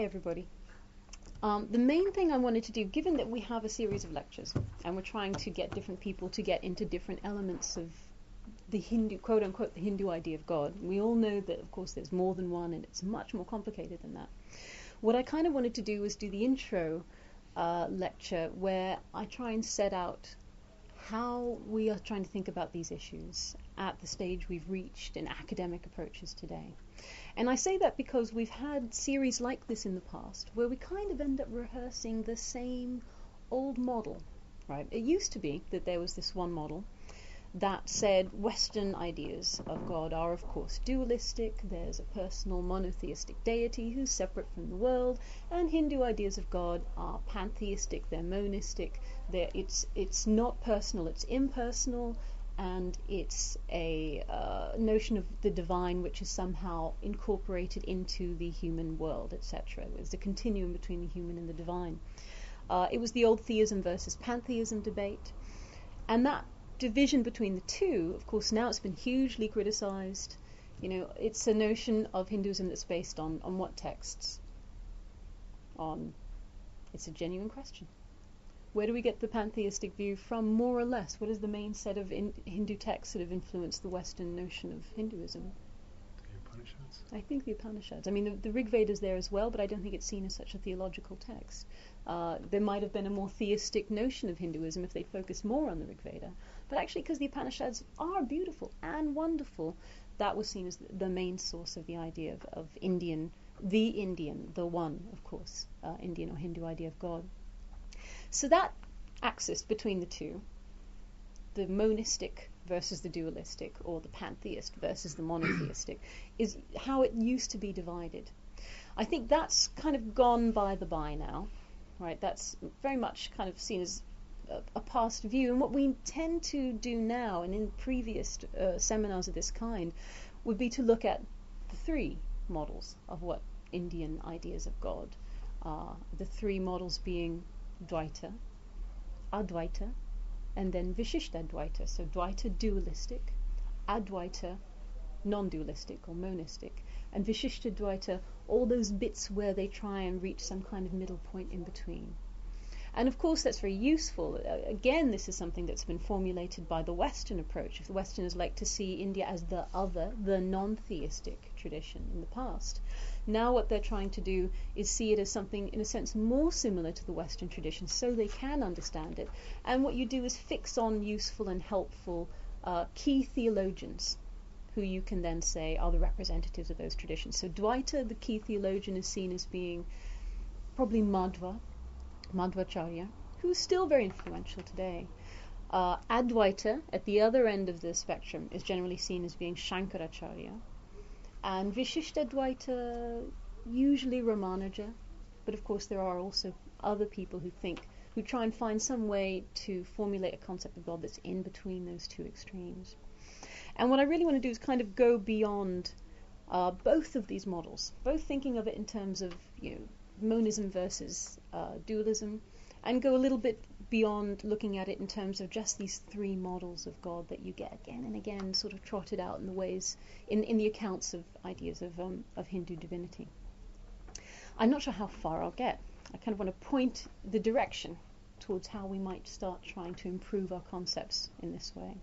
Hi everybody. The main thing I wanted to do, given that we have a series of lectures and we're trying to get different people to get into different elements of the Hindu, quote unquote, the Hindu idea of God, we all know that of course there's more than one and it's much more complicated than that. What I kind of wanted to do was do the intro lecture where I try and set out how we are trying to think about these issues at the stage we've reached in academic approaches today. And I say that because we've had series like this in the past where we kind of end up rehearsing the same old model, right? It used to be that there was this one model that said Western ideas of God are of course dualistic, there's a personal monotheistic deity who's separate from the world, and Hindu ideas of God are pantheistic, they're monistic, it's not personal, it's impersonal, and it's a notion of the divine which is somehow incorporated into the human world, etc. There's a continuum between the human and the divine. It was the old theism versus pantheism debate, and that division between the two, of course, now it's been hugely criticized. You know, it's a notion of Hinduism that's based on what texts? It's a genuine question. Where do we get the pantheistic view from, more or less? What is the main set of Hindu texts that have influenced the Western notion of Hinduism? The Upanishads? I think the Upanishads. I mean, the Rig Veda is there as well, but I don't think it's seen as such a theological text. There might have been a more theistic notion of Hinduism if they focused more on the Rig Veda. But actually, because the Upanishads are beautiful and wonderful, that was seen as the main source of the idea of Indian, the one, of course, Indian or Hindu idea of God. So that axis between the two, the monistic versus the dualistic, or the pantheist versus the monotheistic, is how it used to be divided. I think that's kind of gone by the by now, right? That's very much kind of seen as a past view. And what we tend to do now, and in previous seminars of this kind, would be to look at the three models of what Indian ideas of God are. The three models being Dvaita, Advaita, and then Vishishtadvaita. So Dvaita, dualistic, Advaita, non-dualistic or monistic, and Vishishtadvaita, all those bits where they try and reach some kind of middle point in between. And of course that's very useful. Again, this is something that's been formulated by the Western approach. If the Westerners like to see India as the other, the non-theistic tradition in the past. Now what they're trying to do is see it as something, in a sense, more similar to the Western tradition so they can understand it. And what you do is fix on useful and helpful key theologians who you can then say are the representatives of those traditions. So Dvaita, the key theologian, is seen as being probably Madhvacharya, who's still very influential today. Advaita, at the other end of the spectrum, is generally seen as being Shankaracharya. And Vishishtadvaita, usually Ramanuja, but of course there are also other people who try and find some way to formulate a concept of God that's in between those two extremes. And what I really want to do is kind of go beyond both of these models, both thinking of it in terms of, monism versus dualism, and go a little bit beyond looking at it in terms of just these three models of God that you get again and again sort of trotted out in the ways, in the accounts of ideas of Hindu divinity. I'm not sure how far I'll get. I kind of want to point the direction towards how we might start trying to improve our concepts in this way.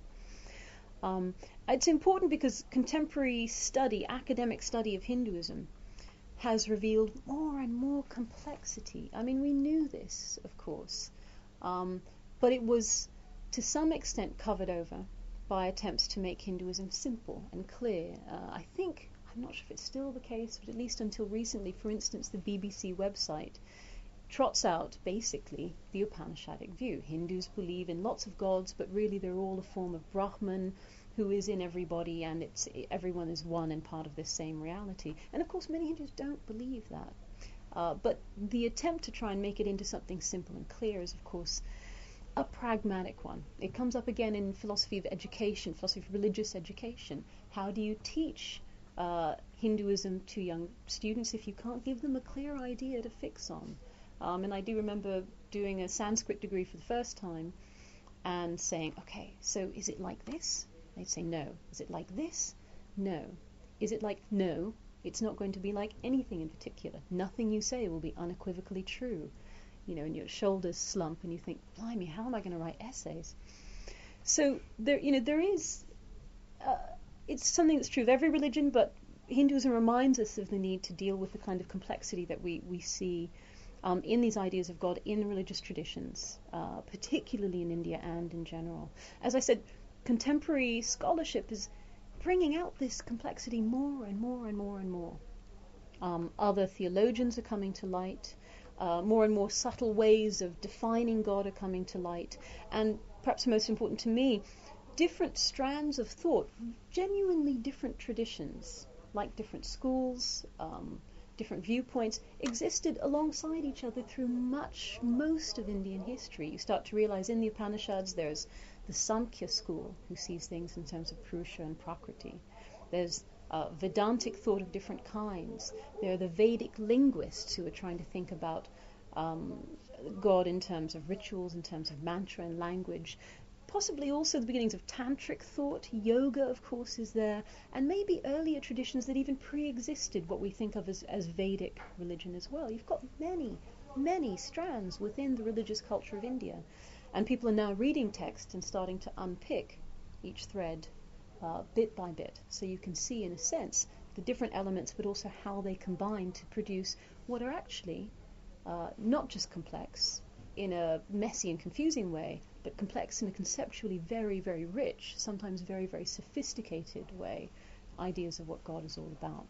It's important because contemporary study, academic study of Hinduism, has revealed more and more complexity. I mean, we knew this, of course, but it was to some extent covered over by attempts to make Hinduism simple and clear. I'm not sure if it's still the case, but at least until recently, for instance, the BBC website trots out basically the Upanishadic view. Hindus believe in lots of gods, but really they're all a form of Brahman who is in everybody, and everyone is one and part of this same reality. And of course many Hindus don't believe that. But the attempt to try and make it into something simple and clear is of course a pragmatic one. It comes up again in philosophy of education, philosophy of religious education. How do you teach Hinduism to young students if you can't give them a clear idea to fix on? And I do remember doing a Sanskrit degree for the first time and saying, okay, so is it like this? They'd say no. Is it like this? No. Is it like no? It's not going to be like anything in particular. Nothing you say will be unequivocally true. And your shoulders slump and you think, blimey, how am I going to write essays? So there is, it's something that's true of every religion, but Hinduism reminds us of the need to deal with the kind of complexity that we see in these ideas of God in religious traditions, particularly in India and in general. As I said, contemporary scholarship is bringing out this complexity more and more and more and more. Other theologians are coming to light. More and more subtle ways of defining God are coming to light. And perhaps most important to me, different strands of thought, genuinely different traditions, like different schools, different viewpoints, existed alongside each other through most of Indian history. You start to realize in the Upanishads there's the Samkhya school, who sees things in terms of Purusha and Prakriti. There's Vedantic thought of different kinds. There are the Vedic linguists who are trying to think about God in terms of rituals, in terms of mantra and language. Possibly also the beginnings of tantric thought. Yoga, of course, is there, and maybe earlier traditions that even pre-existed what we think of as Vedic religion as well. You've got many strands within the religious culture of India, and people are now reading text and starting to unpick each thread bit by bit, so you can see, in a sense, the different elements, but also how they combine to produce what are actually not just complex in a messy and confusing way, but complex in a conceptually very, very rich, sometimes very, very sophisticated way, ideas of what God is all about.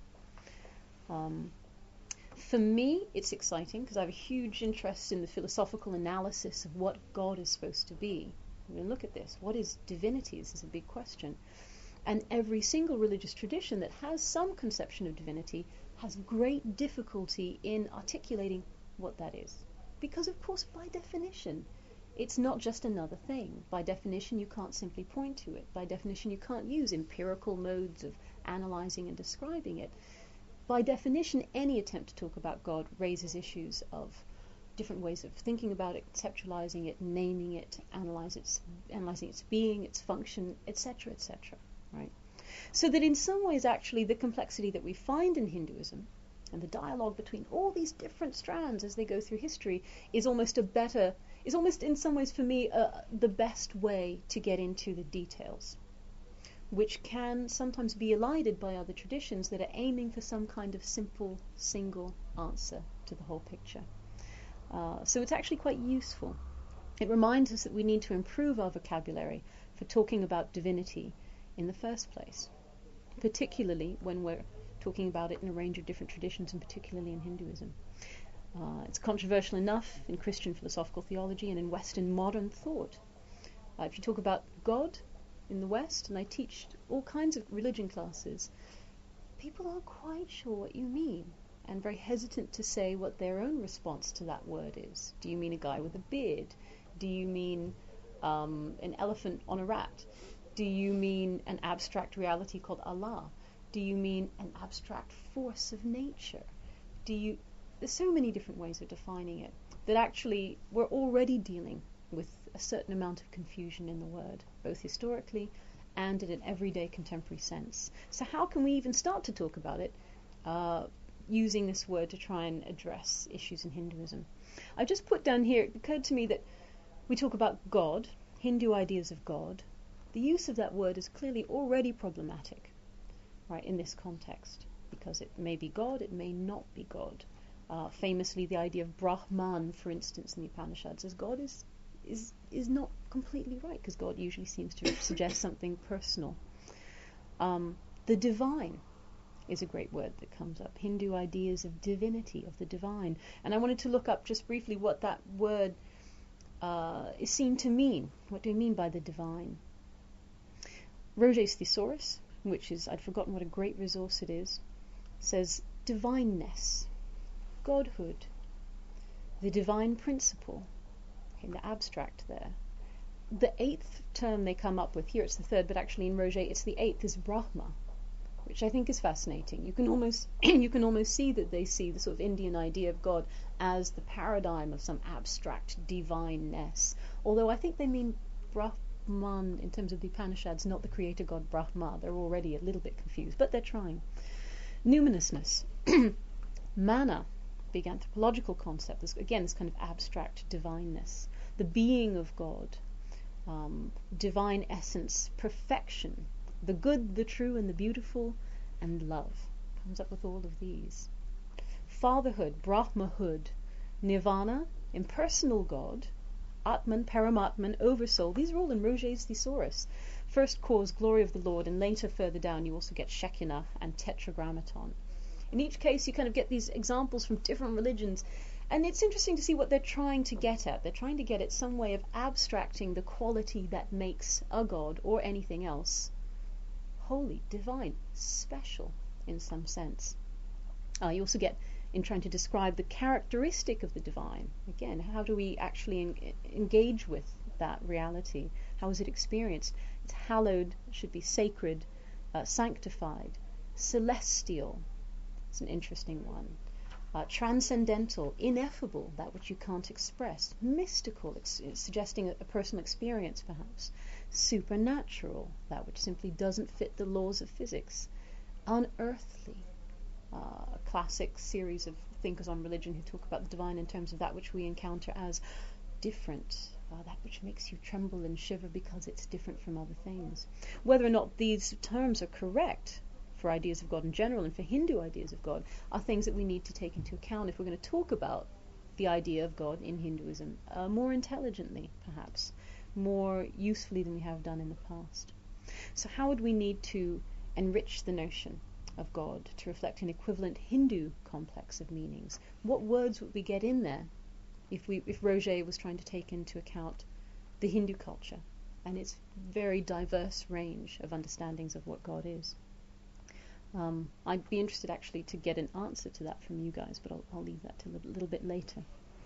For me, it's exciting because I have a huge interest in the philosophical analysis of what God is supposed to be. We're going to look at this. What is divinity? This is a big question. And every single religious tradition that has some conception of divinity has great difficulty in articulating what that is. Because, of course, by definition, it's not just another thing. By definition, you can't simply point to it. By definition, you can't use empirical modes of analyzing and describing it. By definition, any attempt to talk about God raises issues of different ways of thinking about it, conceptualizing it, naming it, analyzing its being, its function, etc., etc. Right? So that in some ways, actually, the complexity that we find in Hinduism and the dialogue between all these different strands as they go through history is almost in some ways for me the best way to get into the details, which can sometimes be elided by other traditions that are aiming for some kind of simple, single answer to the whole picture. So it's actually quite useful. It reminds us that we need to improve our vocabulary for talking about divinity in the first place, particularly when we're talking about it in a range of different traditions, and particularly in Hinduism. It's controversial enough in Christian philosophical theology and in Western modern thought. If you talk about God in the West, and I teach all kinds of religion classes, people aren't quite sure what you mean, and very hesitant to say what their own response to that word is. Do you mean a guy with a beard? Do you mean an elephant on a rat? Do you mean an abstract reality called Allah? Do you mean an abstract force of nature? There's so many different ways of defining it that actually we're already dealing with a certain amount of confusion in the word, both historically and in an everyday contemporary sense. So how can we even start to talk about it using this word to try and address issues in Hinduism? I just put down here, it occurred to me that we talk about God, Hindu ideas of God. The use of that word is clearly already problematic, right, in this context, because it may be God, it may not be God. Famously, the idea of Brahman, for instance, in the Upanishads as God is not completely right, because God usually seems to suggest something personal. The divine is a great word that comes up. Hindu ideas of divinity, of the divine. And I wanted to look up just briefly what that word is seen to mean. What do we mean by the divine? Roget's Thesaurus, which is, I'd forgotten what a great resource it is, says divineness, godhood, the divine principle, in the abstract there. The eighth term they come up with, here it's the third, but actually in Roget it's the eighth, is Brahma, which I think is fascinating. You can almost see that they see the sort of Indian idea of God as the paradigm of some abstract divineness, although I think they mean in terms of the Upanishads, not the creator god Brahma. They're already a little bit confused, but they're trying. Numinousness. Mana, big anthropological concept. This, again, this kind of abstract divineness. The being of God. Divine essence, perfection. The good, the true, and the beautiful, and love. Comes up with all of these. Fatherhood, Brahmahood. Nirvana, impersonal God. Atman, Paramatman, Oversoul. These are all in Roget's Thesaurus. First cause, glory of the Lord, and later further down you also get Shekinah and Tetragrammaton. In each case you kind of get these examples from different religions, and it's interesting to see what they're trying to get at. They're trying to get at some way of abstracting the quality that makes a god or anything else holy, divine, special in some sense. You also get in trying to describe the characteristic of the divine. Again, how do we actually engage with that reality? How is it experienced? It's hallowed, should be sacred, sanctified, celestial. It's an interesting one. Transcendental, ineffable, that which you can't express. Mystical, suggesting a personal experience perhaps. Supernatural, that which simply doesn't fit the laws of physics. Unearthly, a classic series of thinkers on religion who talk about the divine in terms of that which we encounter as different, that which makes you tremble and shiver because it's different from other things. Whether or not these terms are correct for ideas of God in general and for Hindu ideas of God are things that we need to take into account if we're going to talk about the idea of God in Hinduism more intelligently, perhaps, more usefully than we have done in the past. So how would we need to enrich the notion of God to reflect an equivalent Hindu complex of meanings? What words would we get in there if Roget was trying to take into account the Hindu culture and its very diverse range of understandings of what God is? I'd be interested actually to get an answer to that from you guys, but I'll leave that to a little bit later.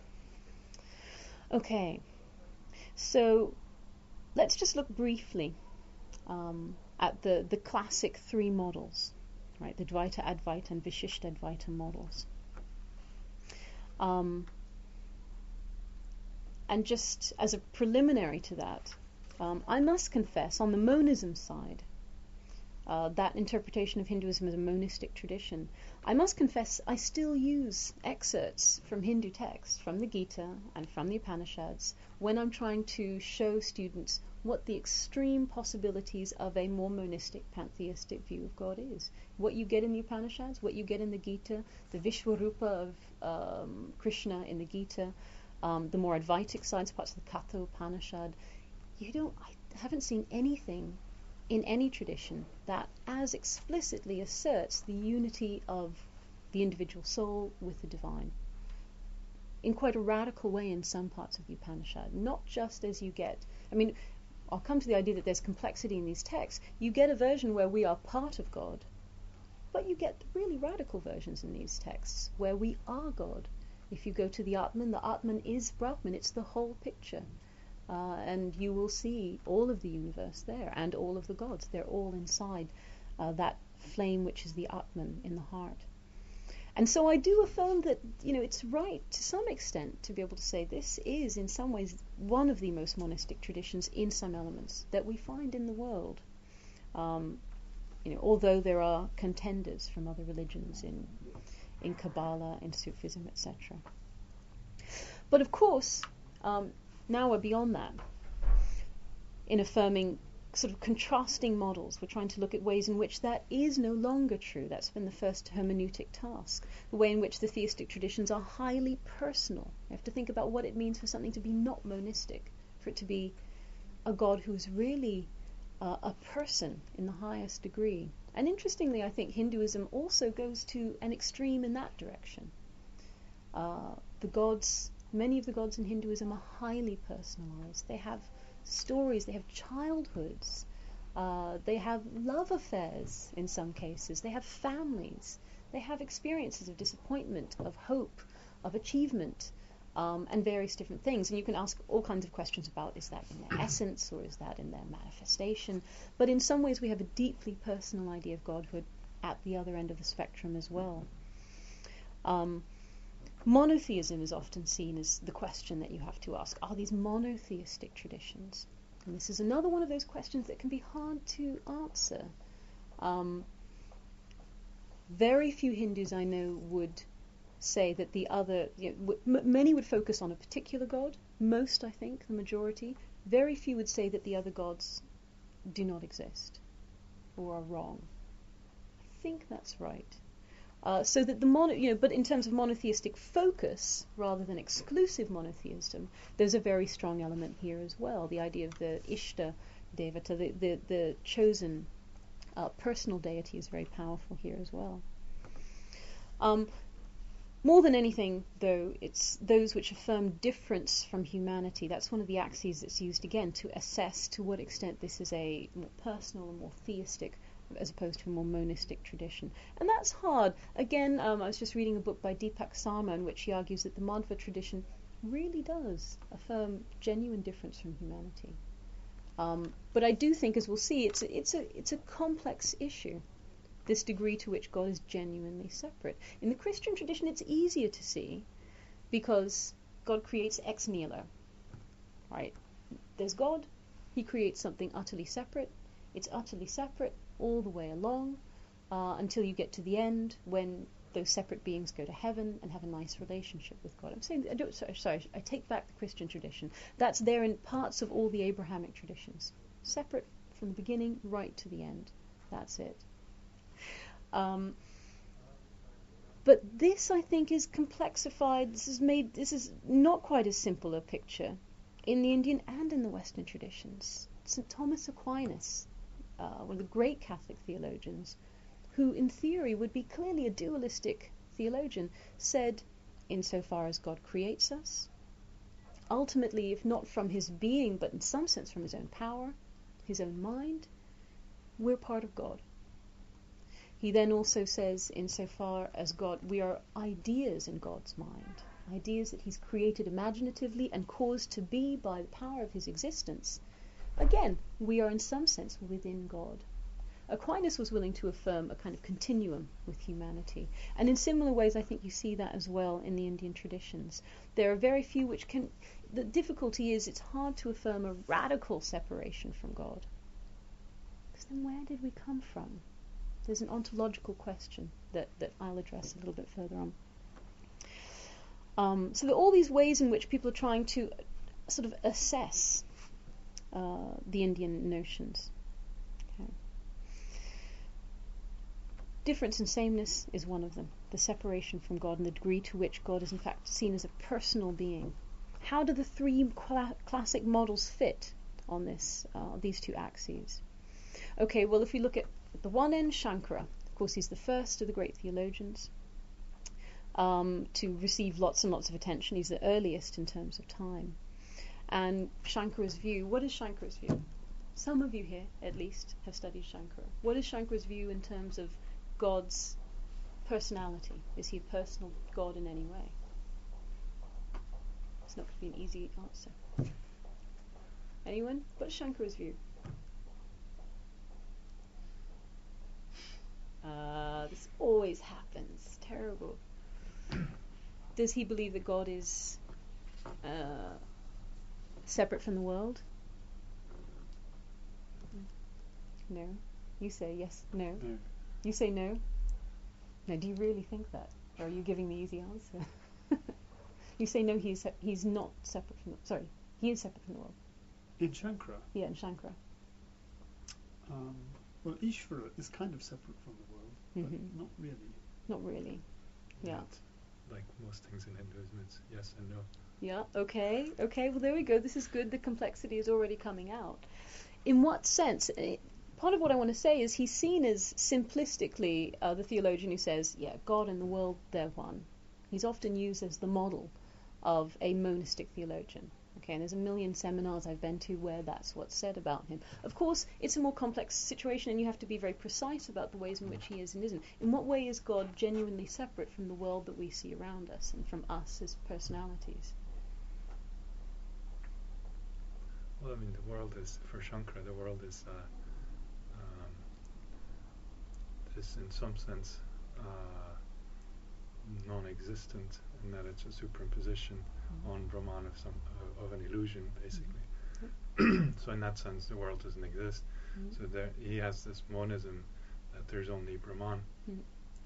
Okay, so let's just look briefly at the classic three models, right? The Dvaita, Advaita, and Vishishtadvaita models. And just as a preliminary to that, I must confess, on the monism side, that interpretation of Hinduism as a monistic tradition, I must confess I still use excerpts from Hindu texts, from the Gita and from the Upanishads, when I'm trying to show students what the extreme possibilities of a more monistic, pantheistic view of God is. What you get in the Upanishads, what you get in the Gita, the Vishwarupa of Krishna in the Gita, the more Advaitic sides, parts of the Katha Upanishad. I haven't seen anything in any tradition that as explicitly asserts the unity of the individual soul with the divine in quite a radical way in some parts of the Upanishad. Not just as you get, I'll come to the idea that there's complexity in these texts. You get a version where we are part of God, but you get really radical versions in these texts where we are God. If you go to the Atman is Brahman, it's the whole picture. And you will see all of the universe there and all of the gods. They're all inside that flame which is the Atman in the heart. And so I do affirm that it's right to some extent to be able to say this is in some ways one of the most monistic traditions in some elements that we find in the world. Although there are contenders from other religions in Kabbalah, in Sufism, etc. But of course, now we're beyond that. In affirming sort of contrasting models, we're trying to look at ways in which that is no longer true. That's been the first hermeneutic task. The way in which the theistic traditions are highly personal. You have to think about what it means for something to be not monistic, for it to be a God who's really a person in the highest degree. And interestingly, I think Hinduism also goes to an extreme in that direction. Many of the gods in Hinduism are highly personalized. They have stories, they have childhoods, they have love affairs in some cases, they have families, they have experiences of disappointment, of hope, of achievement, and various different things. And you can ask all kinds of questions about, is that in their essence or is that in their manifestation? But in some ways we have a deeply personal idea of godhood at the other end of the spectrum as well. Monotheism is often seen as the question that you have to ask. Are these monotheistic traditions? And this is another one of those questions that can be hard to answer. Very few Hindus I know would say that the other, many would focus on a particular god. Most, I think, the majority. Very few would say that the other gods do not exist or are wrong. I think that's right. So that but in terms of monotheistic focus rather than exclusive monotheism, there's a very strong element here as well. The idea of the Ishta Devata, the chosen personal deity, is very powerful here as well. More than anything, though, it's those which affirm difference from humanity. That's one of the axes that's used again to assess to what extent this is a more personal and more theistic as opposed to a more monistic tradition. And that's hard. Again, I was just reading a book by Deepak Sarma in which he argues that the Madhva tradition really does affirm genuine difference from humanity. But I do think, as we'll see, it's a complex issue, this degree to which God is genuinely separate. In the Christian tradition, it's easier to see because God creates ex nihilo, right? There's God, he creates something utterly separate. It's utterly separate all the way along until you get to the end when those separate beings go to heaven and have a nice relationship with God. I'm saying, I take back the Christian tradition. That's there in parts of all the Abrahamic traditions. Separate from the beginning right to the end. That's it. But this, I think, is complexified. This is not quite as simple a picture in the Indian and in the Western traditions. St. Thomas Aquinas, one of the great Catholic theologians, who in theory would be clearly a dualistic theologian, said, insofar as God creates us, ultimately, if not from his being, but in some sense from his own power, his own mind, we're part of God. He then also says, insofar as God, we are ideas in God's mind, ideas that he's created imaginatively and caused to be by the power of his existence. Again, we are in some sense within God. Aquinas was willing to affirm a kind of continuum with humanity. And in similar ways, I think you see that as well in the Indian traditions. There are very few which can... The difficulty is it's hard to affirm a radical separation from God. Because then where did we come from? There's an ontological question that I'll address a little bit further on. So there are all these ways in which people are trying to sort of assess the Indian notions. Okay. Difference and sameness is one of them. The separation from God and the degree to which God is in fact seen as a personal being. How do the three classic models fit on these two axes? Okay, well, if we look at the one end, Shankara. Of course, he's the first of the great theologians to receive lots and lots of attention. He's the earliest in terms of time. And Shankara's view, what is Shankara's view? Some of you here, at least, have studied Shankara. What is Shankara's view in terms of God's personality? Is he a personal God in any way? It's not going to be an easy answer. Anyone? What is Shankara's view? This always happens. Terrible. Does he believe that God is separate from the world? No. You say yes, no. No. You say no? No, do you really think that? Or are you giving the easy answer? You say no, he's not separate from the... Sorry, he is separate from the world. In Shankara? Yeah, in Shankara. Well, Ishvara is kind of separate from the world, but not really. Not really. Yeah. Like most things in Hinduism, it's yes and no. Yeah, okay. Well, there we go. This is good. The complexity is already coming out. In what sense? Part of what I want to say is he's seen as simplistically the theologian who says, yeah, God and the world, they're one. He's often used as the model of a monistic theologian. Okay, and there's a million seminars I've been to where that's what's said about him. Of course, it's a more complex situation and you have to be very precise about the ways in which he is and isn't. In what way is God genuinely separate from the world that we see around us and from us as personalities? Well, I mean, the world is, for Shankara, the world is in some sense non-existent in that it's a superimposition on Brahman of an illusion, basically. So in that sense, the world doesn't exist. So he has this monism that there's only Brahman.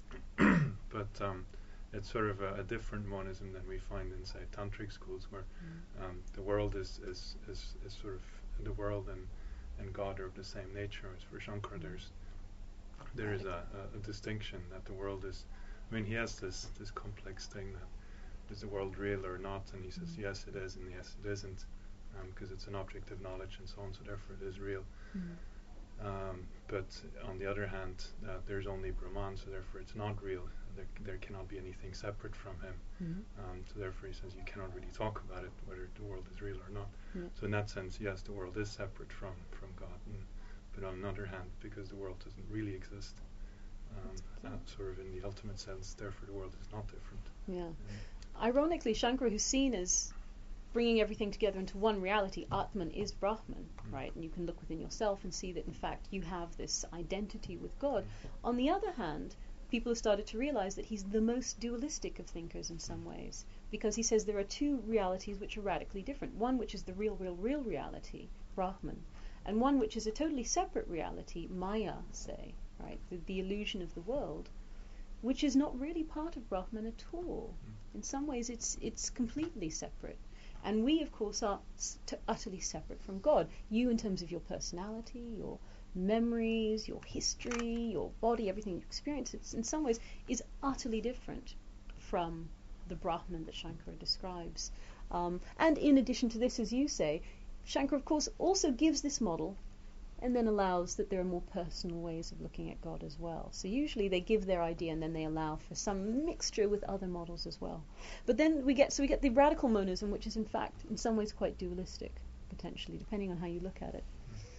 but it's sort of a different monism than we find in, say, tantric schools, where the world is sort of, the world and God are of the same nature. As for Shankara, there is a distinction that the world is. I mean, he has this complex thing that is the world real or not, and he says yes it is and yes it isn't, because it's an object of knowledge and so on. So therefore it is real. But on the other hand, there's only Brahman, so therefore it's not real. There cannot be anything separate from him. So therefore he says you cannot really talk about it, whether the world is real or not. So in that sense, yes, the world is separate from God. But on the other hand, because the world doesn't really exist, sort of in the ultimate sense, therefore the world is not different. Yeah. Ironically, Shankara, who's seen as bringing everything together into one reality, Atman is Brahman, right? And you can look within yourself and see that, in fact, you have this identity with God. On the other hand, people have started to realize that he's the most dualistic of thinkers in some ways, because he says there are two realities which are radically different. One which is the real reality, Brahman, and one which is a totally separate reality, Maya, say, right? The illusion of the world, which is not really part of Brahman at all. In some ways, it's completely separate. And we, of course, are utterly separate from God. You in terms of your personality, your memories, your history, your body, everything you experience, it's in some ways is utterly different from the Brahman that Shankara describes. And in addition to this, as you say, Shankara, of course, also gives this model and then allows that there are more personal ways of looking at God as well. So usually they give their idea and then they allow for some mixture with other models as well. But then we get the radical monism, which is in fact in some ways quite dualistic, potentially, depending on how you look at it.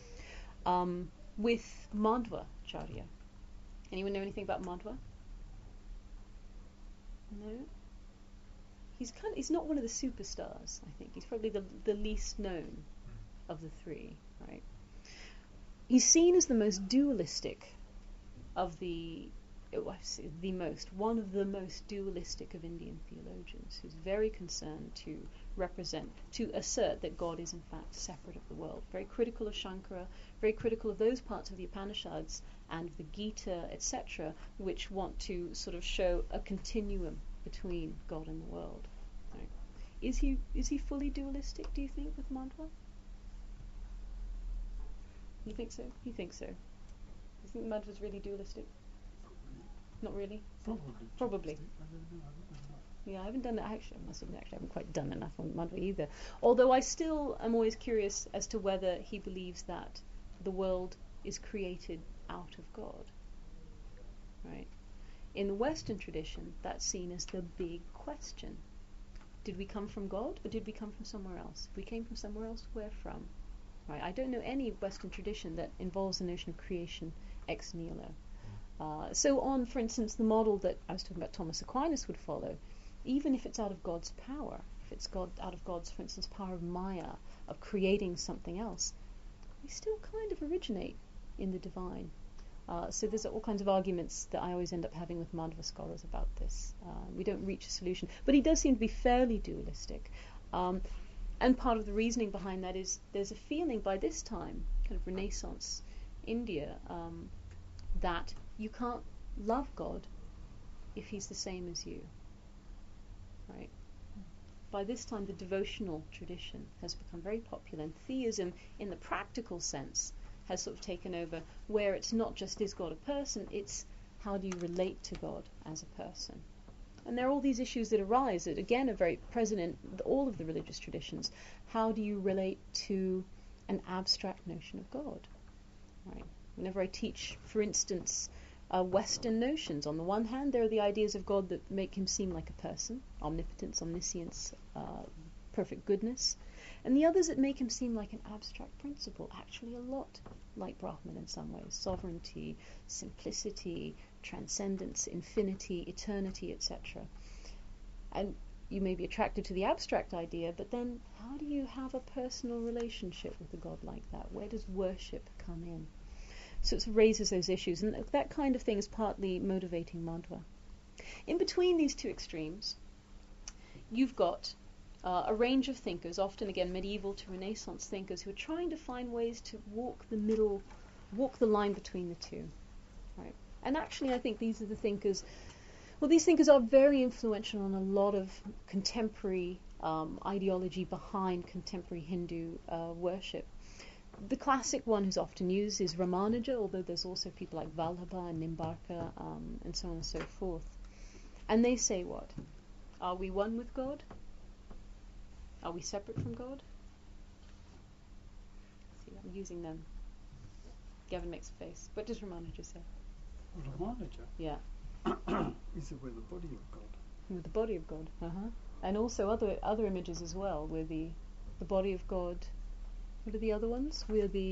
With Madhvacharya. Anyone know anything about Madhva? No? He's not one of the superstars, I think. He's probably the least known of the three, right? He's seen as the most dualistic of one of the most dualistic of Indian theologians, who's very concerned to assert that God is in fact separate of the world. Very critical of Shankara, very critical of those parts of the Upanishads and the Gita, etc., which want to sort of show a continuum between God and the world. Right. Is he fully dualistic, do you think, with Madhva? You think so? He thinks so. You think Madhva's really dualistic? Not really? Probably. I don't know. I haven't done enough. Yeah, I haven't done that. Actually, I must admit, I haven't quite done enough on Madhva either. Although I still am always curious as to whether he believes that the world is created out of God. Right? In the Western tradition, that's seen as the big question. Did we come from God, or did we come from somewhere else? If we came from somewhere else, where from? Right? I don't know any Western tradition that involves the notion of creation ex nihilo. So on, for instance, the model that I was talking about Thomas Aquinas would follow, even if it's out of God's power, if it's out of God's, for instance, power of Maya, of creating something else, we still kind of originate in the divine. So there's all kinds of arguments that I always end up having with Madhva scholars about this. We don't reach a solution. But he does seem to be fairly dualistic. And part of the reasoning behind that is there's a feeling by this time, kind of Renaissance India, that you can't love God if he's the same as you. Right? By this time, the devotional tradition has become very popular, and theism, in the practical sense, has sort of taken over, where it's not just is God a person, it's how do you relate to God as a person. And there are all these issues that arise that, again, are very present in all of the religious traditions. How do you relate to an abstract notion of God? Right? Whenever I teach, for instance, Western notions, on the one hand, there are the ideas of God that make him seem like a person, omnipotence, omniscience, perfect goodness, and the others that make him seem like an abstract principle, actually a lot like Brahman in some ways: sovereignty, simplicity, transcendence, infinity, eternity, etc. And you may be attracted to the abstract idea, but then how do you have a personal relationship with a God like that? Where does worship come in? So it raises those issues, and that kind of thing is partly motivating Madhva. In between these two extremes, you've got a range of thinkers, often again medieval to Renaissance thinkers, who are trying to find ways to walk the line between the two. Right? And actually, I think these are the thinkers. Well, these thinkers are very influential on a lot of contemporary ideology behind contemporary Hindu worship. The classic one who's often used is Ramanuja, although there's also people like Vallabha and Nimbarka and so on and so forth. And they say what? Are we one with God? Are we separate from God? See, I'm using them. Gavin makes a face. What does Ramanuja say? Ramanuja Yeah. is it with the body of God? With the body of God. And also other images as well, where the body of God. What are the other ones?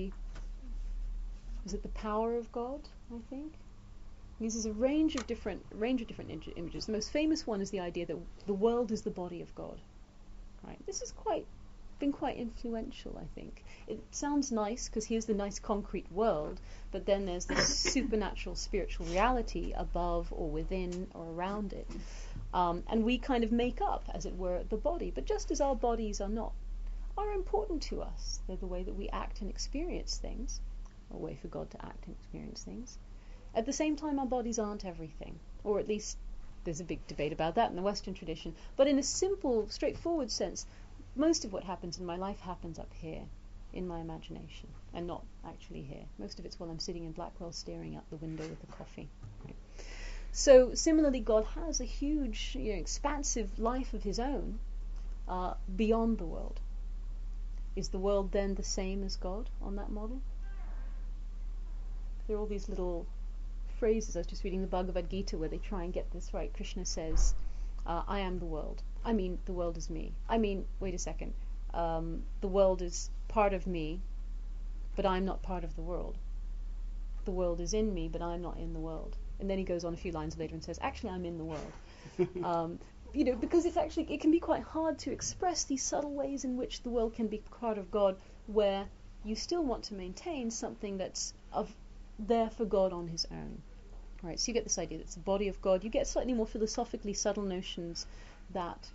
Is it the power of God, I think? He uses a range of different images. The most famous one is the idea that the world is the body of God. Right? This has been quite influential, I think. It sounds nice because here's the nice concrete world, but then there's this supernatural spiritual reality above or within or around it. And we kind of make up, as it were, the body. But just as our bodies are important to us, they're the way that we act and experience things, a way for God to act and experience things. At the same time, our bodies aren't everything, or at least there's a big debate about that in the Western tradition. But in a simple, straightforward sense, most of what happens in my life happens up here, in my imagination, and not actually here. Most of it's while I'm sitting in Blackwell staring out the window with a coffee. Right? So similarly, God has a huge, expansive life of his own beyond the world. Is the world then the same as God on that model? There are all these little phrases. I was just reading the Bhagavad Gita where they try and get this right. Krishna says, I am the world. I mean, the world is me. I mean, wait a second. The world is part of me, but I'm not part of the world. The world is in me, but I'm not in the world. And then he goes on a few lines later and says, actually, I'm in the world. Because it can be quite hard to express these subtle ways in which the world can be part of God, where you still want to maintain something that's there for God on his own. Right, so you get this idea that it's the body of God. You get slightly more philosophically subtle notions that,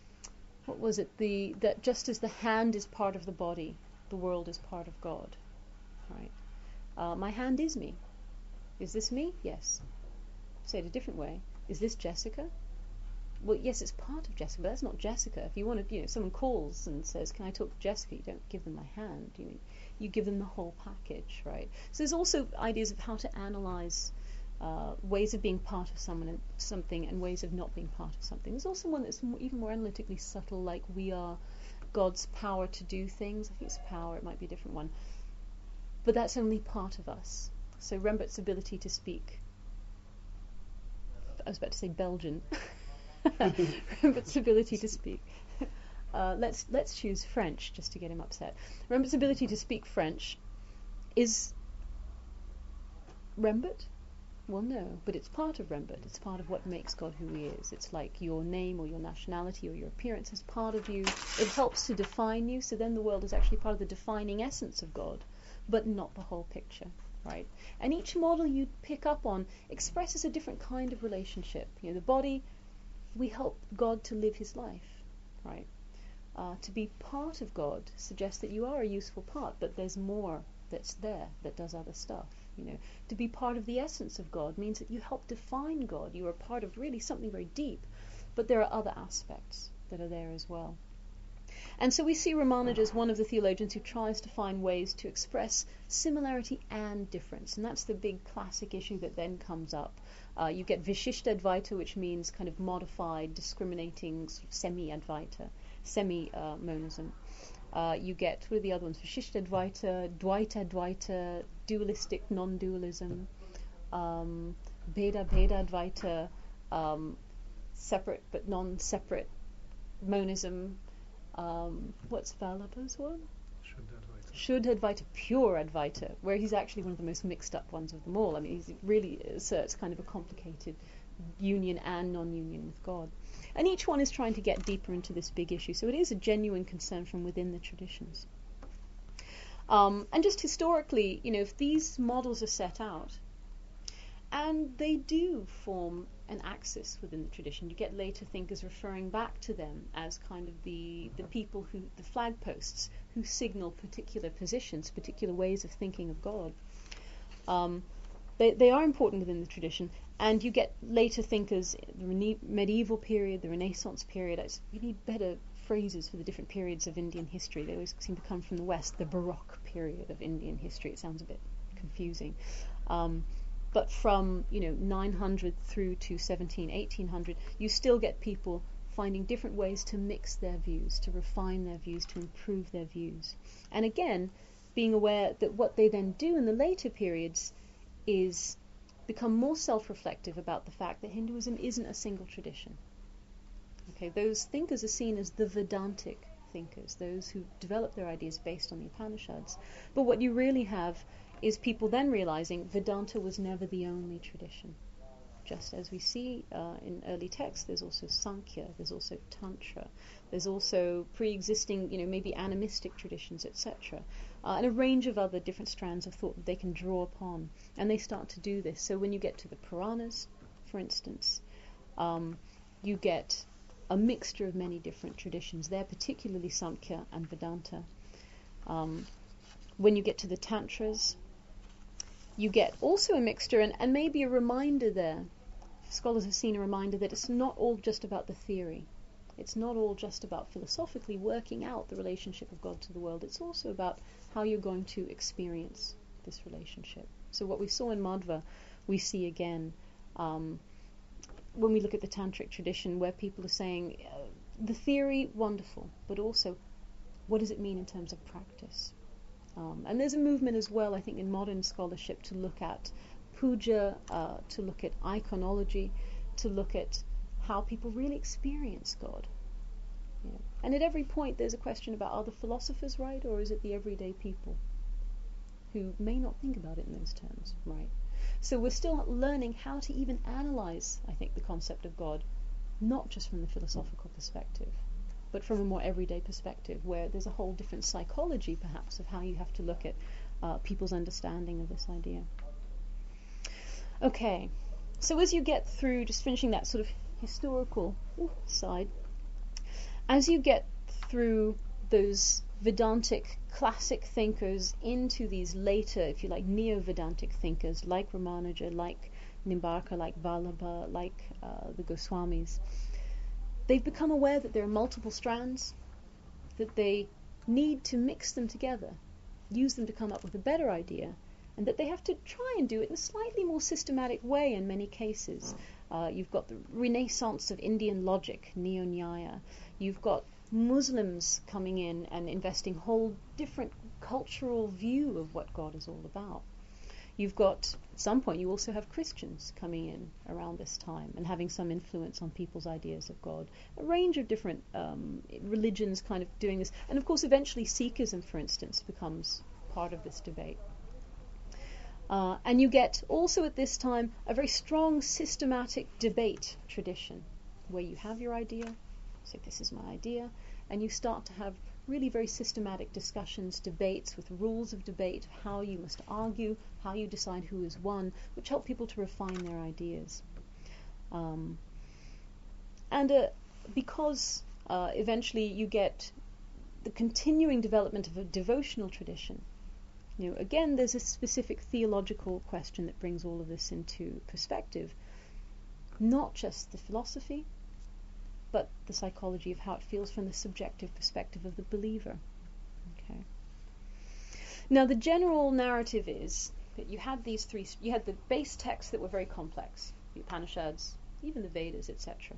that just as the hand is part of the body, the world is part of God. Right, my hand is me. Is this me? Yes. Say it a different way. Is this Jessica? Well, yes, it's part of Jessica, but that's not Jessica. If you want to, someone calls and says, "Can I talk to Jessica?" You don't give them my hand. You give them the whole package, right? So there's also ideas of how to analyze ways of being part of something and ways of not being part of something. There's also one that's even more analytically subtle, like we are God's power to do things. I think it's power. It might be a different one, but that's only part of us. So Rembert's ability to speak. I was about to say Belgian. Rembert's ability to speak. Let's choose French just to get him upset. Rembert's ability to speak French is Rembert? Well, no, but it's part of Rembert. It's part of what makes God who he is. It's like your name or your nationality or your appearance is part of you. It helps to define you, so then the world is actually part of the defining essence of God, but not the whole picture, right? And each model you pick up on expresses a different kind of relationship. The body, we help God to live his life, right? To be part of God suggests that you are a useful part, but there's more that's there that does other stuff. To be part of the essence of God means that you help define God. You are part of really something very deep, but there are other aspects that are there as well. And so we see Ramanuja as one of the theologians who tries to find ways to express similarity and difference, and that's the big classic issue that then comes up. You get Vishishta Advaita, which means kind of modified, discriminating, sort of semi-Advaita, semi-monism. You get, what are the other ones? Vishishta Advaita, Dvaita Advaita, dualistic non-dualism, Bheda Advaita, separate but non-separate monism. What's Vallabha's one? Shuddha Advaita, pure Advaita, where he's actually one of the most mixed up ones of them all. I mean, he really asserts kind of a complicated union and non-union with God. And each one is trying to get deeper into this big issue. So it is a genuine concern from within the traditions. And just historically, if these models are set out, and they do form an axis within the tradition. You get later thinkers referring back to them as kind of the people the flag posts who signal particular positions, particular ways of thinking of God. they are important within the tradition, and you get later thinkers, the medieval period, the Renaissance period. We need better phrases for the different periods of Indian history. They always seem to come from the West. The Baroque period of Indian history. It sounds a bit confusing. But from 900 through to 1800, you still get people finding different ways to mix their views, to refine their views, to improve their views. And again, being aware that what they then do in the later periods is become more self-reflective about the fact that Hinduism isn't a single tradition. Okay, those thinkers are seen as the Vedantic thinkers, those who develop their ideas based on the Upanishads. But what you really have is people then realizing Vedanta was never the only tradition. Just as we see in early texts, there's also Sankhya, there's also Tantra, there's also pre-existing, maybe animistic traditions, etc., and a range of other different strands of thought that they can draw upon, and they start to do this. So when you get to the Puranas, for instance, you get a mixture of many different traditions there, particularly Samkhya and Vedanta. When you get to the Tantras, you get also a mixture and maybe a reminder there. Scholars have seen a reminder that it's not all just about the theory. It's not all just about philosophically working out the relationship of God to the world. It's also about how you're going to experience this relationship. So what we saw in Madhva, we see again when we look at the Tantric tradition, where people are saying, the theory, wonderful, but also, what does it mean in terms of practice? And there's a movement as well, I think, in modern scholarship to look at puja, to look at iconology, to look at how people really experience God. And at every point there's a question about, are the philosophers right, or is it the everyday people who may not think about it in those terms, right? So we're still learning how to even analyze, I think, the concept of God, not just from the philosophical perspective, but from a more everyday perspective, where there's a whole different psychology, perhaps, of how you have to look at people's understanding of this idea. Okay, so as you get through, just finishing that sort of historical side, as you get through those Vedantic classic thinkers into these later, if you like, neo-Vedantic thinkers, like Ramanuja, like Nimbarka, like Vallabha, like the Goswamis, they've become aware that there are multiple strands, that they need to mix them together, use them to come up with a better idea, and that they have to try and do it in a slightly more systematic way in many cases. You've got the renaissance of Indian logic, Neo-Nyaya. You've got Muslims coming in and investing whole different cultural view of what God is all about. You've got, at some point, you also have Christians coming in around this time and having some influence on people's ideas of God. A range of different religions kind of doing this. And of course, eventually Sikhism, for instance, becomes part of this debate. And you get also at this time a very strong systematic debate tradition where you have your idea, say this is my idea, and you start to have really very systematic discussions, debates with rules of debate, how you must argue, how you decide who is one, which help people to refine their ideas. Because eventually you get the continuing development of a devotional tradition, again, there's a specific theological question that brings all of this into perspective. Not just the philosophy, but the psychology of how it feels from the subjective perspective of the believer. Okay. Now, the general narrative is that you had these three. You had the base texts that were very complex, the Upanishads, even the Vedas, etc.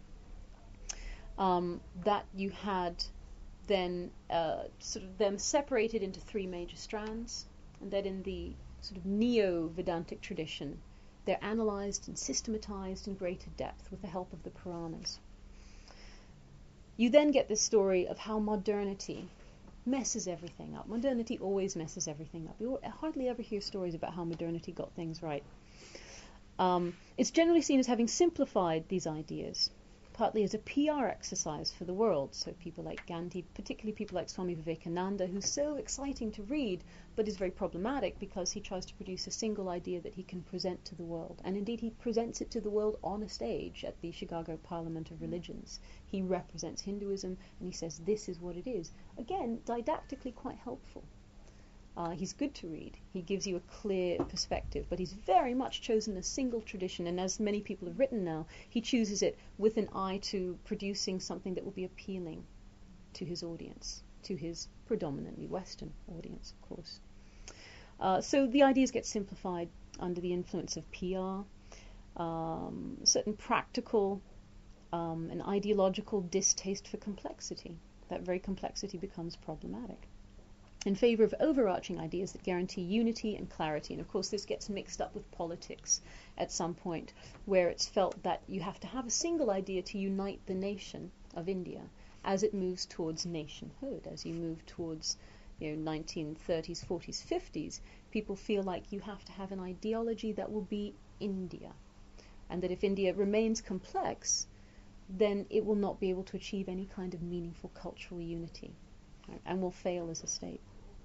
That you had then sort of them separated into three major strands. And that in the sort of neo-Vedantic tradition, they're analysed and systematized in greater depth with the help of the Puranas. You then get this story of how modernity messes everything up. Modernity always messes everything up. You hardly ever hear stories about how modernity got things right. It's generally seen as having simplified these ideas, partly as a PR exercise for the world. So people like Gandhi, particularly people like Swami Vivekananda, who's so exciting to read, but is very problematic because he tries to produce a single idea that he can present to the world. And indeed he presents it to the world on a stage at the Chicago Parliament of Religions. He represents Hinduism and he says this is what it is. Again, didactically quite helpful. He's good to read. He gives you a clear perspective, but he's very much chosen a single tradition, and as many people have written now, he chooses it with an eye to producing something that will be appealing to his audience, to his predominantly Western audience, of course. So the ideas get simplified under the influence of PR, certain practical and ideological distaste for complexity. That very complexity becomes problematic, in favor of overarching ideas that guarantee unity and clarity. And of course this gets mixed up with politics at some point, where it's felt that you have to have a single idea to unite the nation of India as it moves towards nationhood, as you move towards 1930s, 40s, 50s. People feel like you have to have an ideology that will be India, and that if India remains complex, then it will not be able to achieve any kind of meaningful cultural unity, right, and will fail as a state.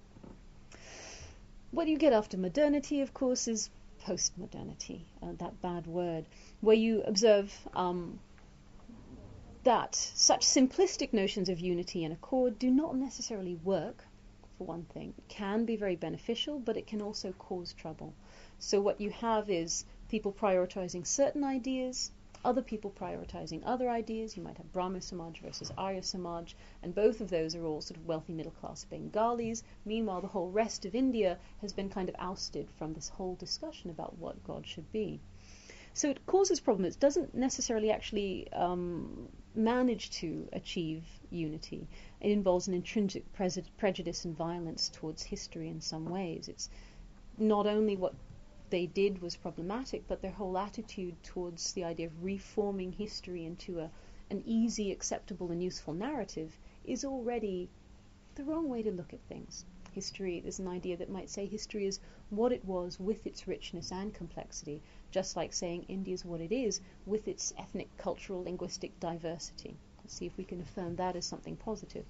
What you get after modernity, of course, is post-modernity, that bad word, where you observe that such simplistic notions of unity and accord do not necessarily work, for one thing. It can be very beneficial, but it can also cause trouble. So what you have is people prioritizing certain ideas, other people prioritizing other ideas. You might have Brahmo Samaj versus Arya Samaj, and both of those are all sort of wealthy middle-class Bengalis. Meanwhile, the whole rest of India has been kind of ousted from this whole discussion about what God should be. So it causes problems. It doesn't necessarily actually manage to achieve unity. It involves an intrinsic prejudice and violence towards history in some ways. It's not only what they did was problematic, but their whole attitude towards the idea of reforming history into an easy, acceptable and useful narrative is already the wrong way to look at things. History, there's an idea that might say history is what it was with its richness and complexity, just like saying India is what it is with its ethnic, cultural, linguistic diversity. Let's see if we can affirm that as something positive.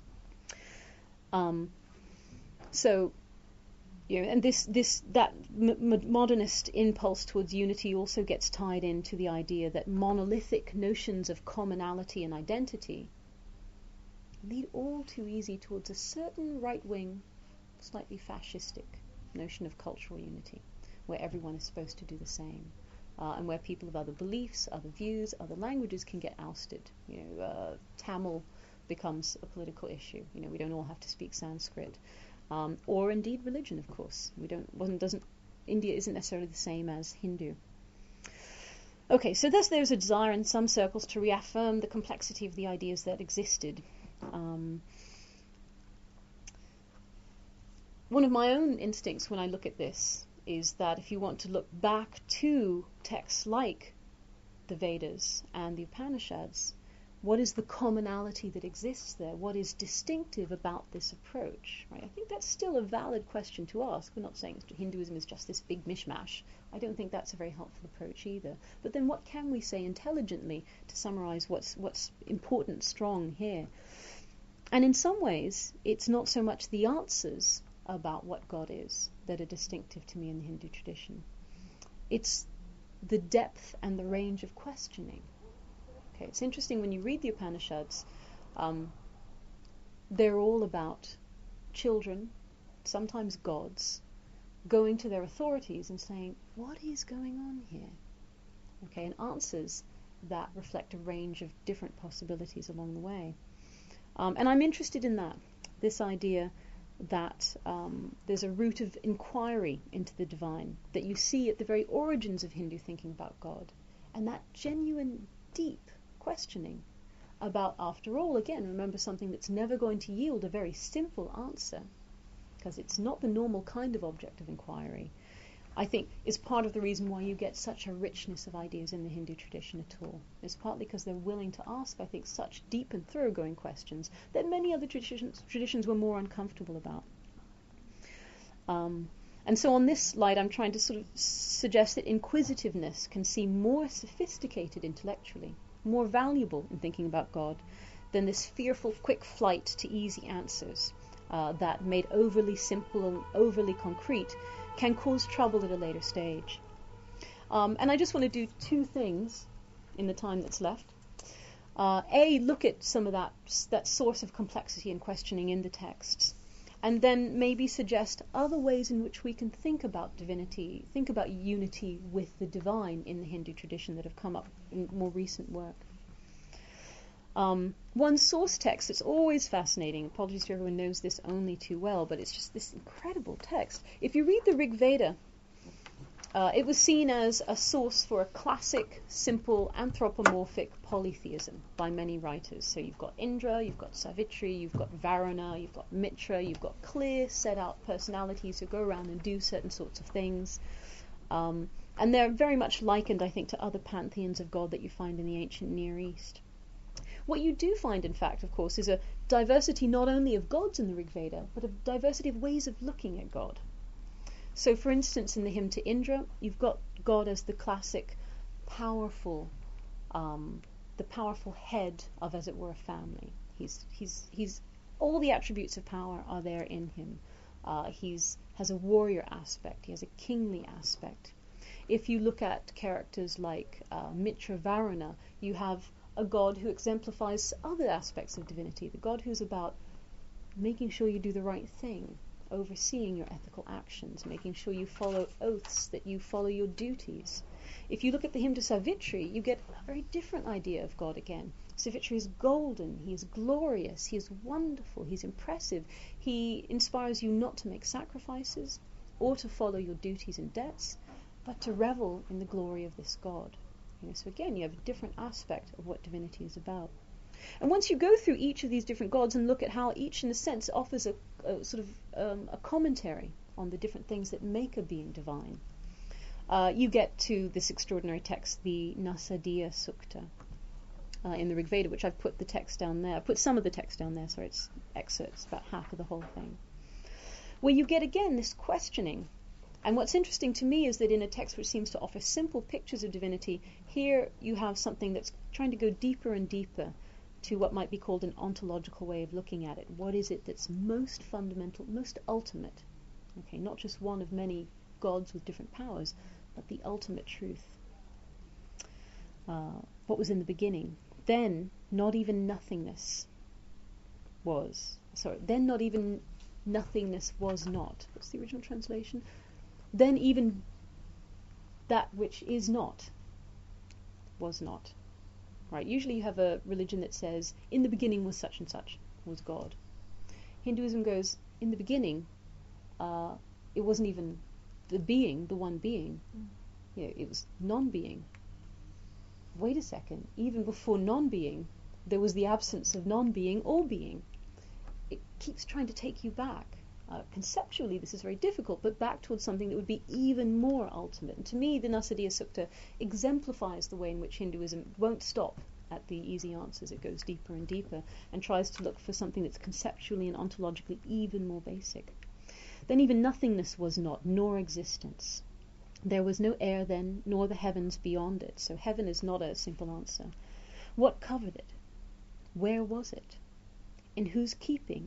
Modernist impulse towards unity also gets tied into the idea that monolithic notions of commonality and identity lead all too easy towards a certain right-wing, slightly fascistic notion of cultural unity, where everyone is supposed to do the same, and where people of other beliefs, other views, other languages can get ousted. Tamil becomes a political issue. We don't all have to speak Sanskrit. Or indeed religion, of course. India isn't necessarily the same as Hindu. Okay, so there's a desire in some circles to reaffirm the complexity of the ideas that existed. One of my own instincts when I look at this is that if you want to look back to texts like the Vedas and the Upanishads, what is the commonality that exists there? What is distinctive about this approach? Right? I think that's still a valid question to ask. We're not saying Hinduism is just this big mishmash. I don't think that's a very helpful approach either. But then what can we say intelligently to summarize what's important, strong here? And in some ways, it's not so much the answers about what God is that are distinctive to me in the Hindu tradition. It's the depth and the range of questioning. Okay, it's interesting when you read the Upanishads, they're all about children, sometimes gods, going to their authorities and saying, what is going on here? Okay, and answers that reflect a range of different possibilities along the way. And I'm interested in that, this idea that there's a root of inquiry into the divine that you see at the very origins of Hindu thinking about God, and that genuine, deep questioning about, after all, again, remember something that's never going to yield a very simple answer, because it's not the normal kind of object of inquiry, I think is part of the reason why you get such a richness of ideas in the Hindu tradition at all. It's partly because they're willing to ask, I think, such deep and thoroughgoing questions that many other traditions were more uncomfortable about. And so on this slide, I'm trying to sort of suggest that inquisitiveness can seem more sophisticated intellectually, more valuable in thinking about God, than this fearful quick flight to easy answers that, made overly simple and overly concrete, can cause trouble at a later stage. And I just want to do two things in the time that's left. Look at some of that source of complexity and questioning in the texts, and then maybe suggest other ways in which we can think about divinity, think about unity with the divine in the Hindu tradition that have come up in more recent work. One source text that's always fascinating, apologies to everyone who knows this only too well, but it's just this incredible text. If you read the Rig Veda, it was seen as a source for a classic, simple, anthropomorphic polytheism by many writers. So you've got Indra, you've got Savitri, you've got Varuna, you've got Mitra, you've got clear, set-out personalities who go around and do certain sorts of things. And they're very much likened, I think, to other pantheons of God that you find in the ancient Near East. What you do find, in fact, of course, is a diversity not only of gods in the Rig Veda, but a diversity of ways of looking at God. So, for instance, in the hymn to Indra, you've got God as the classic, powerful, the powerful head of, as it were, a family. He's all the attributes of power are there in him. Has a warrior aspect. He has a kingly aspect. If you look at characters like Mitra Varuna, you have a God who exemplifies other aspects of divinity. The God who's about making sure you do the right thing, overseeing your ethical actions, making sure you follow oaths, that you follow your duties. If you look at the hymn to Savitri, you get a very different idea of God again. Savitri is golden, he is glorious, he is wonderful, he's impressive. He inspires you not to make sacrifices or to follow your duties and debts, but to revel in the glory of this God. So again, you have a different aspect of what divinity is about. And once you go through each of these different gods and look at how each, in a sense, offers a sort of a commentary on the different things that make a being divine, you get to this extraordinary text, the Nasadiya Sukta, in the Rig Veda, which I've put the text down there. I put some of the text down there, sorry, it's excerpts, about half of the whole thing, where you get again this questioning. And what's interesting to me is that in a text which seems to offer simple pictures of divinity, here you have something that's trying to go deeper and deeper to what might be called an ontological way of looking at it. What is it that's most fundamental, most ultimate? Okay, not just one of many gods with different powers, but the ultimate truth. What was in the beginning? Then not even nothingness was. Then not even nothingness was not. What's the original translation? Then even that which is not was not. Right? Usually you have a religion that says, in the beginning was such and such, was God. Hinduism goes, in the beginning, it wasn't even the being, the one being. It was non-being. Wait a second, even before non-being, there was the absence of non-being or being. It keeps trying to take you back. Conceptually, this is very difficult, but back towards something that would be even more ultimate. And to me, the Nasadiya Sukta exemplifies the way in which Hinduism won't stop at the easy answers. It goes deeper and deeper and tries to look for something that's conceptually and ontologically even more basic. Then even nothingness was not, nor existence. There was no air then, nor the heavens beyond it. So heaven is not a simple answer. What covered it? Where was it? In whose keeping?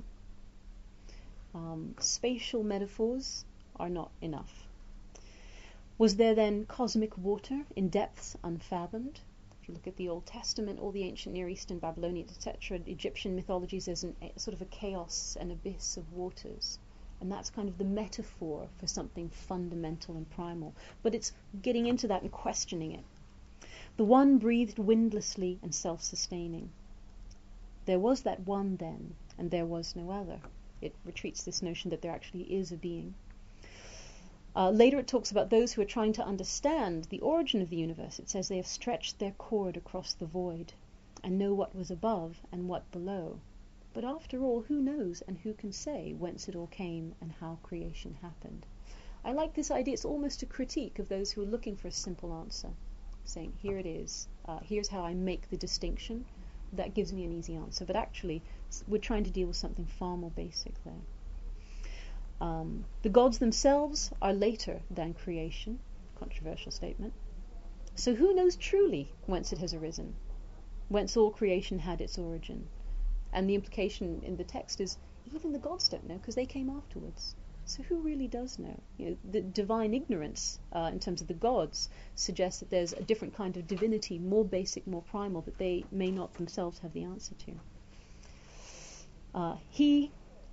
Spatial metaphors are not enough. Was there then cosmic water in depths unfathomed? If you look at the Old Testament, all the ancient Near Eastern, Babylonian, etc., Egyptian mythologies, there's sort of a chaos, an abyss of waters. And that's kind of the metaphor for something fundamental and primal. But it's getting into that and questioning it. The one breathed windlessly and self-sustaining. There was that one then, and there was no other. It retreats this notion that there actually is a being. Later it talks about those who are trying to understand the origin of the universe. It says they have stretched their cord across the void and know what was above and what below. But after all, who knows and who can say whence it all came and how creation happened? I like this idea. It's almost a critique of those who are looking for a simple answer, saying, here it is. Here's how I make the distinction. That gives me an easy answer. But actually, we're trying to deal with something far more basic there. The gods themselves are later than creation. Controversial statement. So who knows truly whence it has arisen? Whence all creation had its origin? And the implication in the text is even the gods don't know because they came afterwards. So who really does know? The divine ignorance in terms of the gods suggests that there's a different kind of divinity, more basic, more primal, that they may not themselves have the answer to. He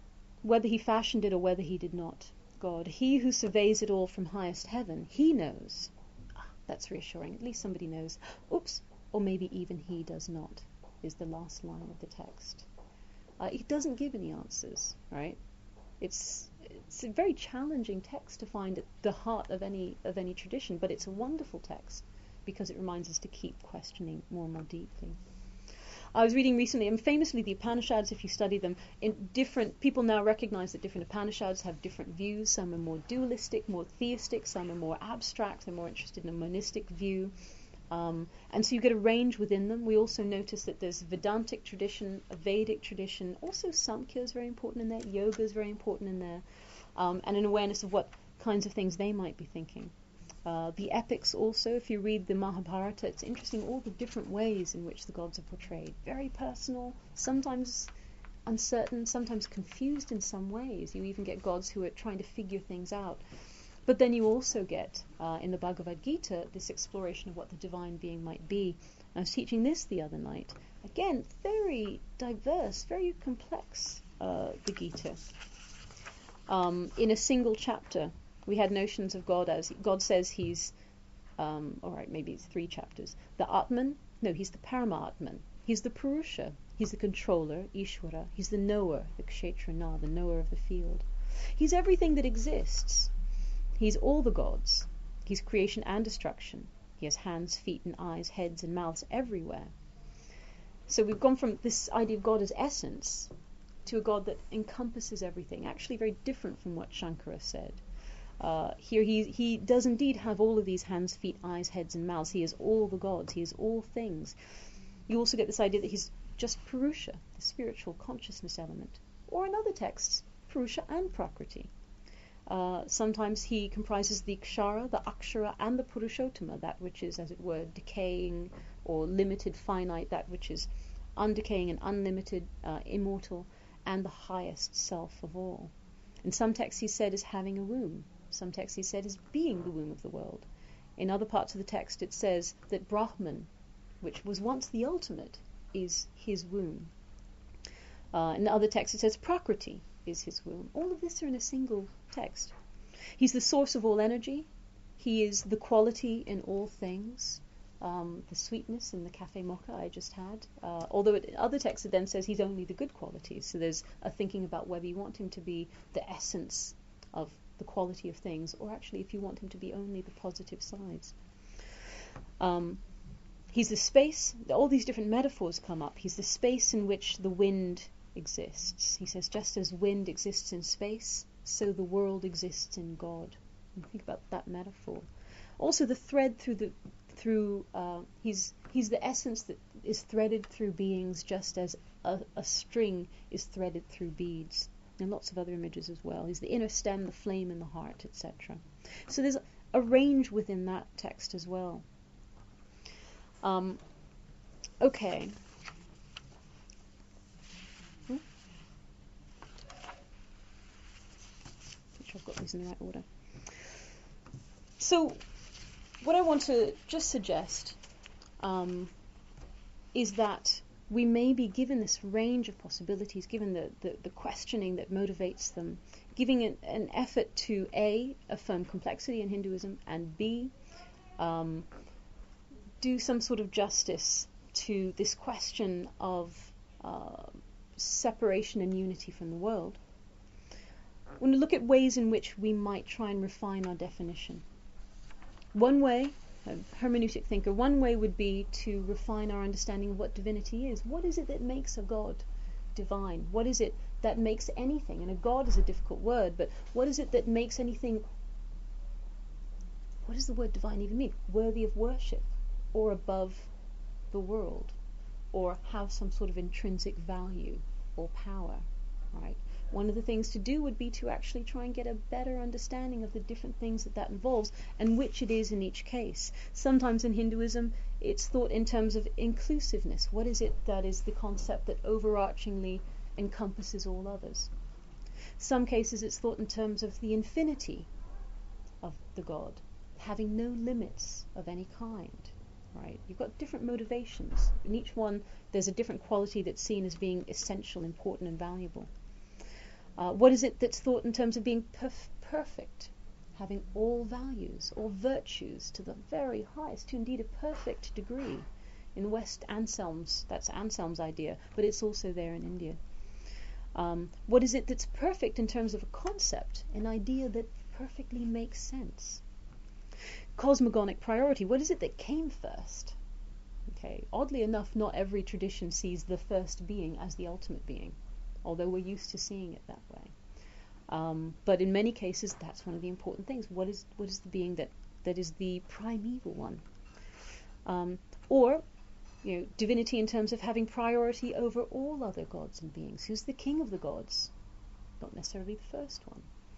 whether he fashioned it or whether he did not, God, he who surveys it all from highest heaven, he knows. That's reassuring. At least somebody knows. Oops. Or maybe even he does not, is the last line of the text. It doesn't give any answers, right? It's a very challenging text to find at the heart of any tradition, but it's a wonderful text because it reminds us to keep questioning more and more deeply. I was reading recently, and famously the Upanishads, if you study them, people now recognize that different Upanishads have different views. Some are more dualistic, more theistic, some are more abstract, they're more interested in a monistic view. And so you get a range within them. We also notice that there's a Vedantic tradition, a Vedic tradition, also Samkhya is very important in there, Yoga is very important in there, and an awareness of what kinds of things they might be thinking. The epics also, if you read the Mahabharata, it's interesting all the different ways in which the gods are portrayed. Very personal, sometimes uncertain, sometimes confused in some ways. You even get gods who are trying to figure things out. But then you also get, in the Bhagavad Gita, this exploration of what the divine being might be. I was teaching this the other night. Again, very diverse, very complex, the Gita. In a single chapter, we had notions of God as, God says he's, maybe it's 3 chapters. The Atman, he's the Paramatman. He's the Purusha. He's the controller, Ishvara. He's the knower, the Kshetrana, the knower of the field. He's everything that exists. He's all the gods. He's creation and destruction. He has hands, feet, and eyes, heads, and mouths everywhere. So we've gone from this idea of God as essence to a God that encompasses everything, actually very different from what Shankara said. Here he does indeed have all of these hands, feet, eyes, heads, and mouths. He is all the gods. He is all things. You also get this idea that he's just Purusha, the spiritual consciousness element. Or in other texts, Purusha and Prakriti. Sometimes he comprises the Kshara, the Akshara, and the Purushottama, that which is, as it were, decaying or limited, finite, that which is undecaying and unlimited, immortal, and the highest self of all. In some texts he's said as having a womb. Some texts he's said as being the womb of the world. In other parts of the text it says that Brahman, which was once the ultimate, is his womb. In other texts it says Prakriti is his womb. All of this are in a single text. He's the source of all energy. He is the quality in all things. The sweetness in the cafe mocha I just had. Although in other texts it then says he's only the good qualities. So there's a thinking about whether you want him to be the essence of the quality of things, or actually if you want him to be only the positive sides. He's the space. All these different metaphors come up. He's the space in which the wind exists. He says, just as wind exists in space, so the world exists in God. And think about that metaphor. Also, the thread he's the essence that is threaded through beings, just as a string is threaded through beads, and lots of other images as well. He's the inner stem, the flame in the heart, etc. So there's a range within that text as well. Okay. Make sure I've got these in the right order. So what I want to just suggest is that we may be given this range of possibilities, given the questioning that motivates them, giving an effort to A, affirm complexity in Hinduism, and B, do some sort of justice to this question of separation and unity from the world. We're going to look at ways in which we might try and refine our definition. One way, a hermeneutic thinker, one way would be to refine our understanding of what divinity is. What is it that makes a God divine? What is it that makes anything, and a God is a difficult word, but what is it that makes anything, what does the word divine even mean? Worthy of worship, or above the world, or have some sort of intrinsic value or power, right? One of the things to do would be to actually try and get a better understanding of the different things that involves and which it is in each case. Sometimes in Hinduism it's thought in terms of inclusiveness. What is it that is the concept that overarchingly encompasses all others? Some cases it's thought in terms of the infinity of the God, having no limits of any kind. Right? You've got different motivations. In each one there's a different quality that's seen as being essential, important, and valuable. What is it that's thought in terms of being perfect, having all values, all virtues to the very highest, to indeed a perfect degree? In West, Anselm's, that's Anselm's idea, but it's also there in India. What is it that's perfect in terms of a concept, an idea that perfectly makes sense? Cosmogonic priority, what is it that came first? Okay, oddly enough, not every tradition sees the first being as the ultimate being, although we're used to seeing it that way. But in many cases, that's one of the important things. What is the being that is the primeval one? Or, divinity in terms of having priority over all other gods and beings. Who's the king of the gods? Not necessarily the first one.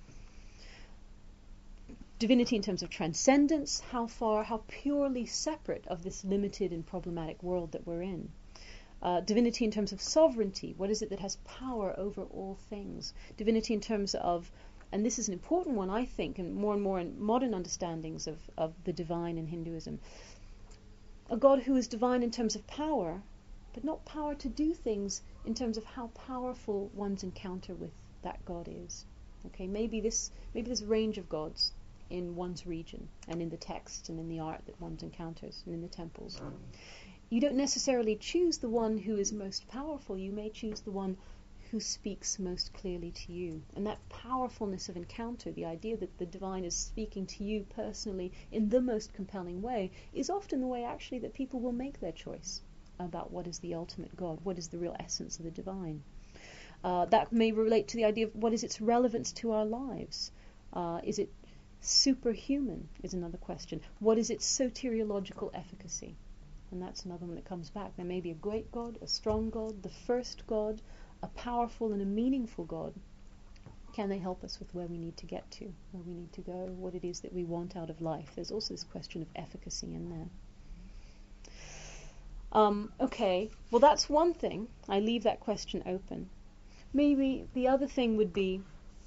Divinity in terms of transcendence, how purely separate of this limited and problematic world that we're in. Divinity in terms of sovereignty, what is it that has power over all things? Divinity in terms of, and this is an important one, I think, and more in modern understandings of the divine in Hinduism, a God who is divine in terms of power, but not power to do things in terms of how powerful one's encounter with that God is. Okay, maybe this range of gods in one's region and in the text and in the art that one encounters and in the temples. You don't necessarily choose the one who is most powerful. You may choose the one who speaks most clearly to you. And that powerfulness of encounter, the idea that the divine is speaking to you personally in the most compelling way, is often the way actually that people will make their choice about what is the ultimate God, what is the real essence of the divine. That may relate to the idea of what is its relevance to our lives. Is it superhuman is another question. What is its soteriological efficacy? And that's another one that comes back. There may be a great God, a strong God, the first God, a powerful and a meaningful God. Can they help us with where we need to get to, where we need to go, what it is that we want out of life? There's also this question of efficacy in there. Okay, well that's one thing. I leave that question open. Maybe the other thing would be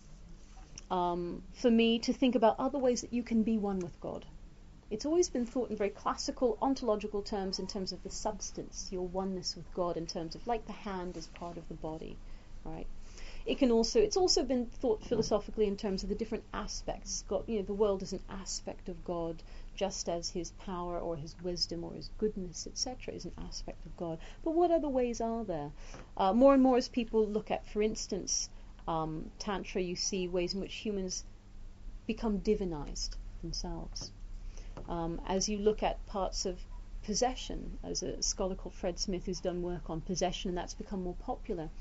for me to think about other ways that you can be one with God. It's always been thought in very classical ontological terms, in terms of the substance, your oneness with God, in terms of like the hand as part of the body, right? It's also been thought philosophically in terms of the different aspects. God, the world is an aspect of God, just as his power or his wisdom or his goodness, etc., is an aspect of God. But what other ways are there? More and more as people look at, for instance, Tantra, you see ways in which humans become divinized themselves. As you look at parts of possession, as a scholar called Fred Smith who's done work on possession, and that's become more popular,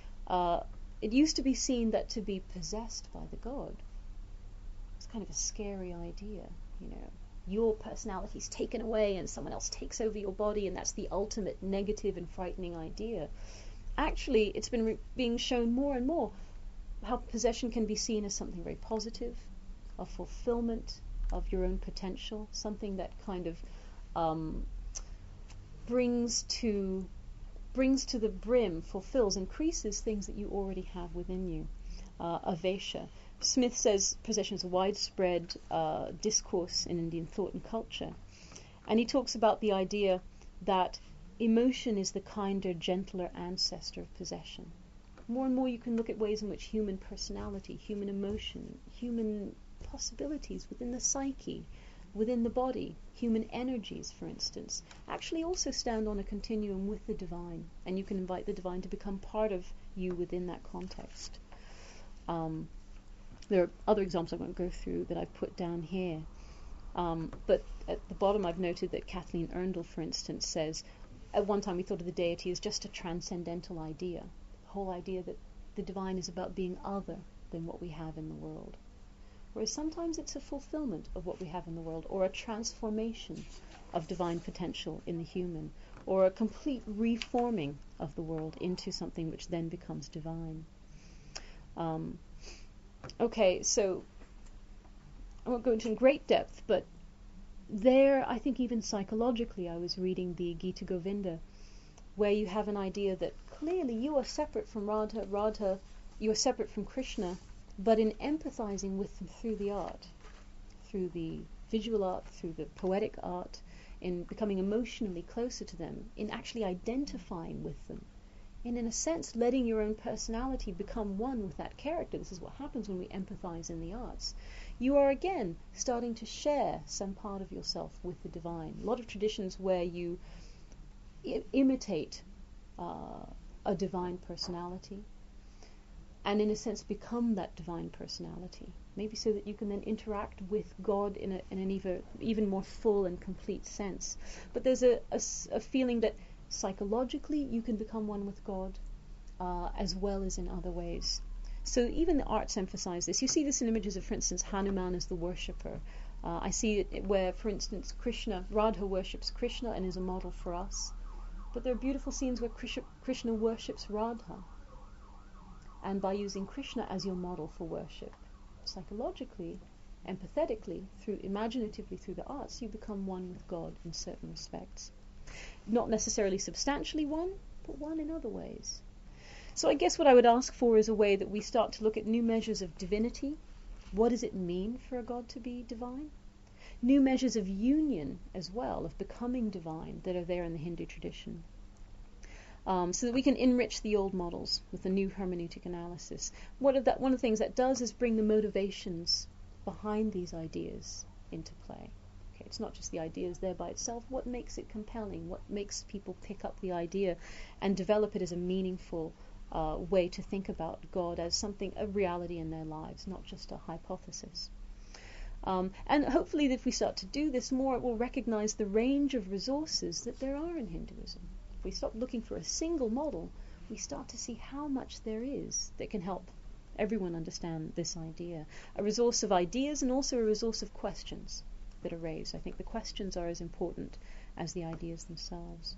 it used to be seen that to be possessed by the god was kind of a scary idea. Your personality's taken away and someone else takes over your body, and that's the ultimate negative and frightening idea. Actually, it's been being shown more and more how possession can be seen as something very positive, a fulfillment of your own potential, something that kind of brings to the brim, fulfills, increases things that you already have within you. Avesha. Smith says possession is a widespread discourse in Indian thought and culture. And he talks about the idea that emotion is the kinder, gentler ancestor of possession. More and more you can look at ways in which human personality, human emotion, human possibilities within the psyche, within the body, human energies, for instance, actually also stand on a continuum with the divine, and you can invite the divine to become part of you within that context. There are other examples I won't go through that I've put down here, but at the bottom I've noted that Kathleen Erndl, for instance, says at one time we thought of the deity as just a transcendental idea, the whole idea that the divine is about being other than what we have in the world. Whereas sometimes it's a fulfillment of what we have in the world, or a transformation of divine potential in the human, or a complete reforming of the world into something which then becomes divine. Okay, so I won't go into in great depth, but there, I think even psychologically, I was reading the Gita Govinda, where you have an idea that clearly you are separate from Radha, you are separate from Krishna, but in empathizing with them through the art, through the visual art, through the poetic art, in becoming emotionally closer to them, in actually identifying with them, And in a sense, letting your own personality become one with that character. This is what happens when we empathize in the arts. You are again starting to share some part of yourself with the divine. A lot of traditions where you imitate a divine personality and in a sense become that divine personality, maybe so that you can then interact with God in an even more full and complete sense. But there's a feeling that psychologically you can become one with God as well as in other ways. So even the arts emphasize this. You see this in images of, for instance, Hanuman as the worshipper. I see it where, for instance, Radha worships Krishna and is a model for us. But there are beautiful scenes where Krishna worships Radha. And by using Krishna as your model for worship, psychologically, empathetically, imaginatively through the arts, you become one with God in certain respects. Not necessarily substantially one, but one in other ways. So I guess what I would ask for is a way that we start to look at new measures of divinity. What does it mean for a God to be divine? New measures of union as well, of becoming divine, that are there in the Hindu tradition. So that we can enrich the old models with a new hermeneutic analysis. One of the things that does is bring the motivations behind these ideas into play. Okay, it's not just the ideas there by itself. What makes it compelling? What makes people pick up the idea and develop it as a meaningful way to think about God as a reality in their lives, not just a hypothesis. And hopefully if we start to do this more, it will recognize the range of resources that there are in Hinduism. If we stop looking for a single model, we start to see how much there is that can help everyone understand this idea. A resource of ideas and also a resource of questions that are raised. I think the questions are as important as the ideas themselves.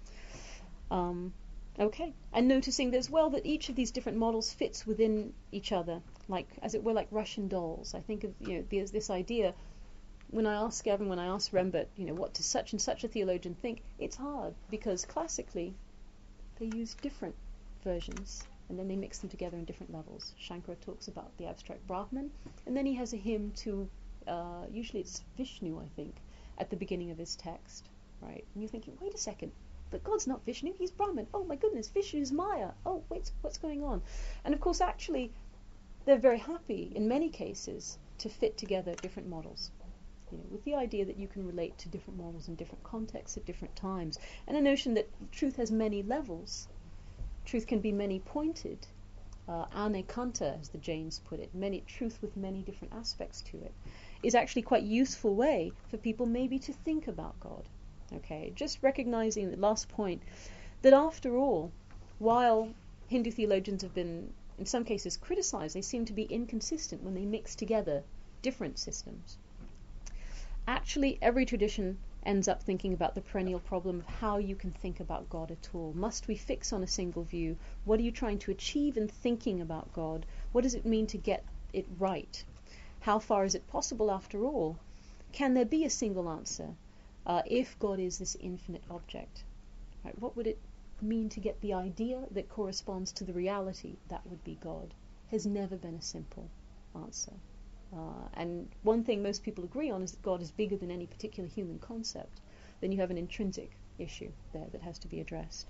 Okay, and noticing as well that each of these different models fits within each other, like, as it were, like Russian dolls. I think of this idea. When I ask Rembert, what does such and such a theologian think? It's hard because classically they use different versions and then they mix them together in different levels. Shankara talks about the abstract Brahman, and then he has a hymn to, usually it's Vishnu, I think, at the beginning of his text, right? And you're thinking, wait a second, but God's not Vishnu, he's Brahman. Oh my goodness, Vishnu's Maya. Oh, wait, what's going on? And of course, actually, they're very happy, in many cases, to fit together different models. With the idea that you can relate to different models in different contexts at different times. And a notion that truth has many levels. Truth can be many-pointed. Anekanta, as the Jains put it, truth with many different aspects to it, is actually quite a useful way for people maybe to think about God. Okay, just recognizing the last point, that after all, while Hindu theologians have been, in some cases, criticized, they seem to be inconsistent when they mix together different systems. Actually, every tradition ends up thinking about the perennial problem of how you can think about God at all. Must we fix on a single view? What are you trying to achieve in thinking about God? What does it mean to get it right? How far is it possible, after all? Can there be a single answer if God is this infinite object? Right? What would it mean to get the idea that corresponds to the reality that would be God? Has never been a simple answer. And one thing most people agree on is that God is bigger than any particular human concept. Then you have an intrinsic issue there that has to be addressed.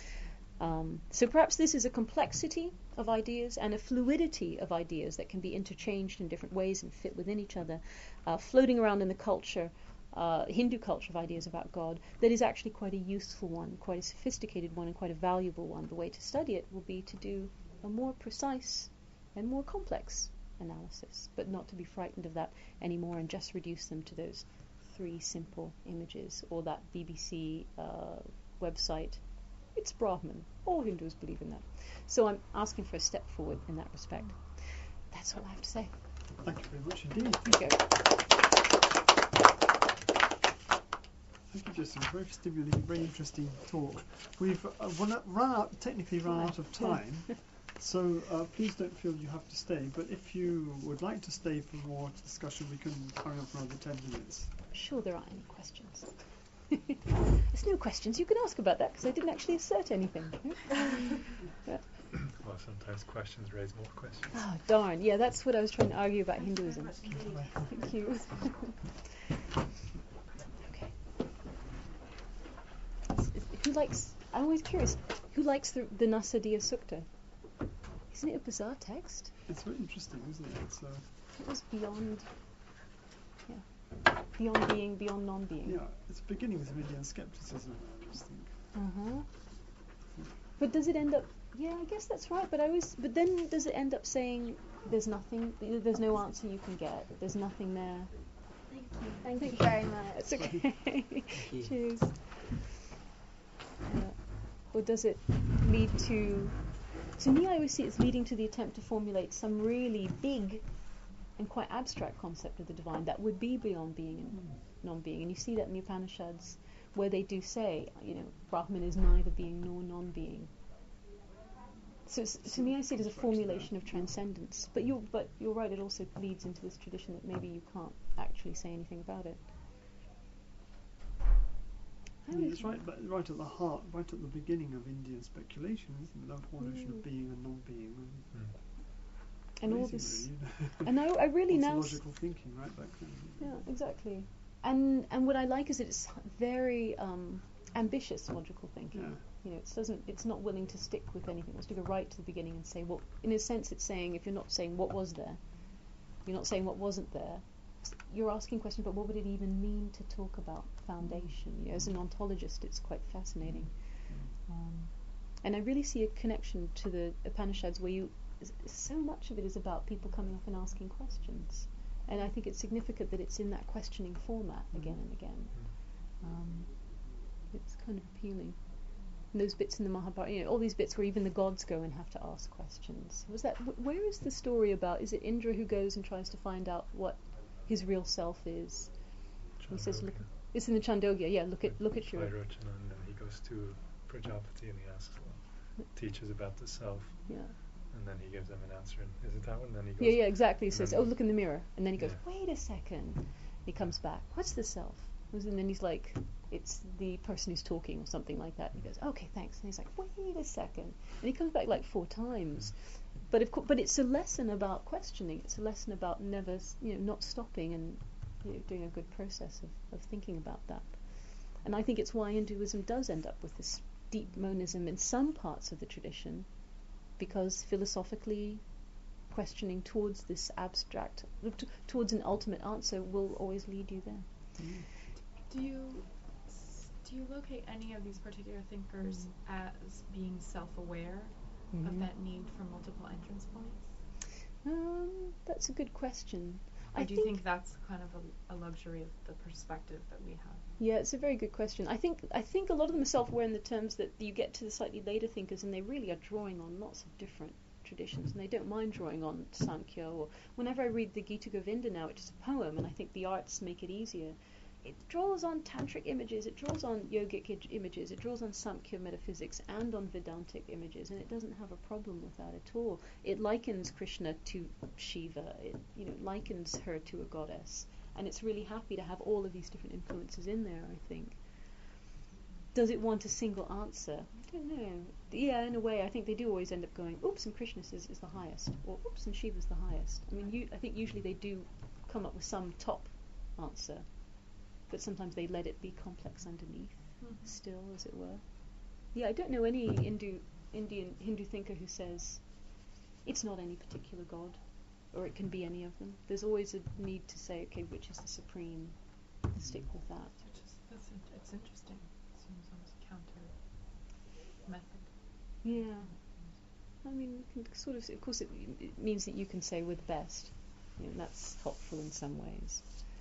So perhaps this is a complexity of ideas and a fluidity of ideas that can be interchanged in different ways and fit within each other, floating around in the culture, Hindu culture of ideas about God, that is actually quite a useful one, quite a sophisticated one, and quite a valuable one. The way to study it will be to do a more precise and more complex analysis, but not to be frightened of that anymore and just reduce them to those 3 simple images or that BBC website. It's Brahman. All Hindus believe in that. So I'm asking for a step forward in that respect. That's all I have to say. Thank you very much indeed. Thank you. Thank you, Jessica. Very stimulating, very interesting talk. We've technically run out of time. So please don't feel you have to stay, but if you would like to stay for more discussion, we can hurry on for another 10 minutes. Sure, there aren't any questions. There's no questions you can ask about that because I didn't actually assert anything. Well, sometimes questions raise more questions. Oh, darn. Yeah, that's what I was trying to argue about Hinduism. Thank you. Okay. Who likes... I'm always curious. Who likes the Nasadiya Sukta? Isn't it a bizarre text? It's very interesting, isn't it? It's It was beyond being, beyond non-being. yeah, it's beginnings of Indian skepticism. I just think. Uh-huh. But does it end up? Yeah, I guess that's right. But then does it end up saying there's nothing? There's no answer you can get. There's nothing there. Thank you very much. It's okay. Cheers. Or does it lead to? To me, I always see it's leading to the attempt to formulate some really big and quite abstract concept of the divine that would be beyond being and non-being. And you see that in the Upanishads, where they do say, Brahman is neither being nor non-being. So to me, I see it as a formulation of transcendence. But you're right. It also leads into this tradition that maybe you can't actually say anything about it. It's right at the heart, right at the beginning of Indian speculation, isn't it? That whole notion of being and non-being. And all this, really. and I really now logical thinking, right? That kind of thing. Yeah, exactly. And what I like is that it's very ambitious logical thinking. Yeah. It's not willing to stick with anything. It wants to go right to the beginning and say, well, in a sense, it's saying if you're not saying what was there, you're not saying what wasn't there. You're asking questions about what would it even mean to talk about foundation. As an ontologist, it's quite fascinating. And I really see a connection to the Upanishads where so much of it is about people coming up and asking questions. And I think it's significant that it's in that questioning format again and again. It's kind of appealing. And those bits in the Mahabharata, all these bits where even the gods go and have to ask questions. Where is the story about? Is it Indra who goes and tries to find out what his real self is? He says, "Look, it's in the Chandogya. Yeah, look at your." And then he goes to Prajapati and he asks, teaches about the self. Yeah. And then he gives them an answer. And is it that one? And then he goes. Yeah, exactly. He says, "Oh, look in the mirror," and then he goes, Yeah. "Wait a second." He comes back. What's the self? And then he's like, "It's the person who's talking," or something like that. And he goes, "Okay, thanks." And he's like, "Wait a second," and he comes back like 4 times. But it's a lesson about questioning. It's a lesson about never, not stopping and doing a good process of thinking about that. And I think it's why Hinduism does end up with this deep monism in some parts of the tradition, because philosophically questioning towards this abstract, towards an ultimate answer will always lead you there. Do you locate any of these particular thinkers as being self-aware of that need for multiple entrance points? That's a good question. Or do you think that's kind of a luxury of the perspective that we have? Yeah, it's a very good question. I think a lot of them are self-aware in the terms that you get to the slightly later thinkers and they really are drawing on lots of different traditions, and they don't mind drawing on Sankhya. Or whenever I read the Gita Govinda now, which is a poem, and I think the arts make it easier, it draws on tantric images, it draws on yogic images, it draws on Samkhya metaphysics and on Vedantic images, and it doesn't have a problem with that at all. It likens Krishna to Shiva, it likens her to a goddess, and it's really happy to have all of these different influences in there, I think. Does it want a single answer? I don't know. Yeah, in a way, I think they do always end up going, oops, and Krishna is the highest, or oops, and Shiva's the highest. I mean, I think usually they do come up with some top answer, but sometimes they let it be complex underneath, still, as it were. Yeah, I don't know any Hindu thinker who says it's not any particular god, or it can be any of them. There's always a need to say, okay, which is the supreme? Stick with that. It's interesting. It seems almost counter method. Yeah. I mean, you can sort of course, it means that you can say we're the best. And that's helpful in some ways.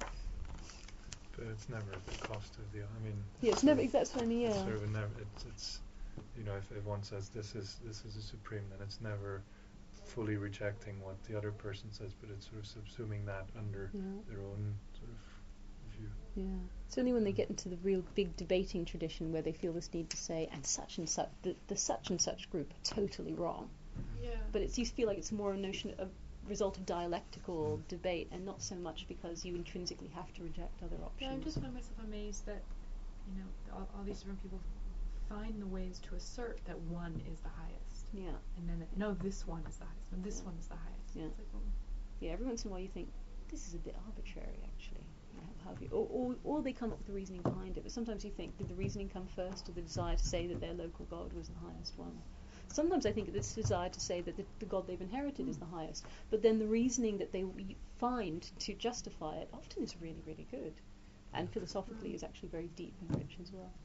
But it's never at the cost of the. I mean. Yeah, it's never. That's what I mean. Yeah. It's sort of never. It's if one says this is a supreme, then it's never fully rejecting what the other person says, but it's sort of subsuming that under their own sort of view. Yeah. It's only when they get into the real big debating tradition where they feel this need to say, and such, the such and such group are totally wrong. Yeah. But you feel like it's more a notion of result of dialectical debate, and not so much because you intrinsically have to reject other options. Yeah, I just find myself amazed that all these different people find the ways to assert that one is the highest. Yeah. And then this one is the highest. No, this one is the highest. Yeah. It's like, Yeah. Every once in a while you think this is a bit arbitrary, actually. have you, or they come up with the reasoning behind it. But sometimes you think, did the reasoning come first, or the desire to say that their local god was the highest one? Sometimes I think this desire to say that the god they've inherited is the highest, but then the reasoning that they find to justify it often is really, really good, and philosophically is actually very deep and rich as well.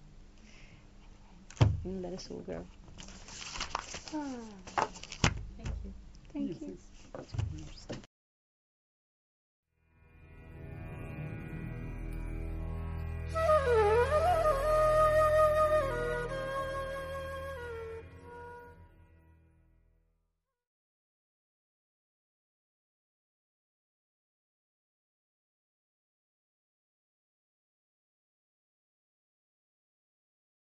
Anyway, let us all go. Thank you. Thank Yes, you. it's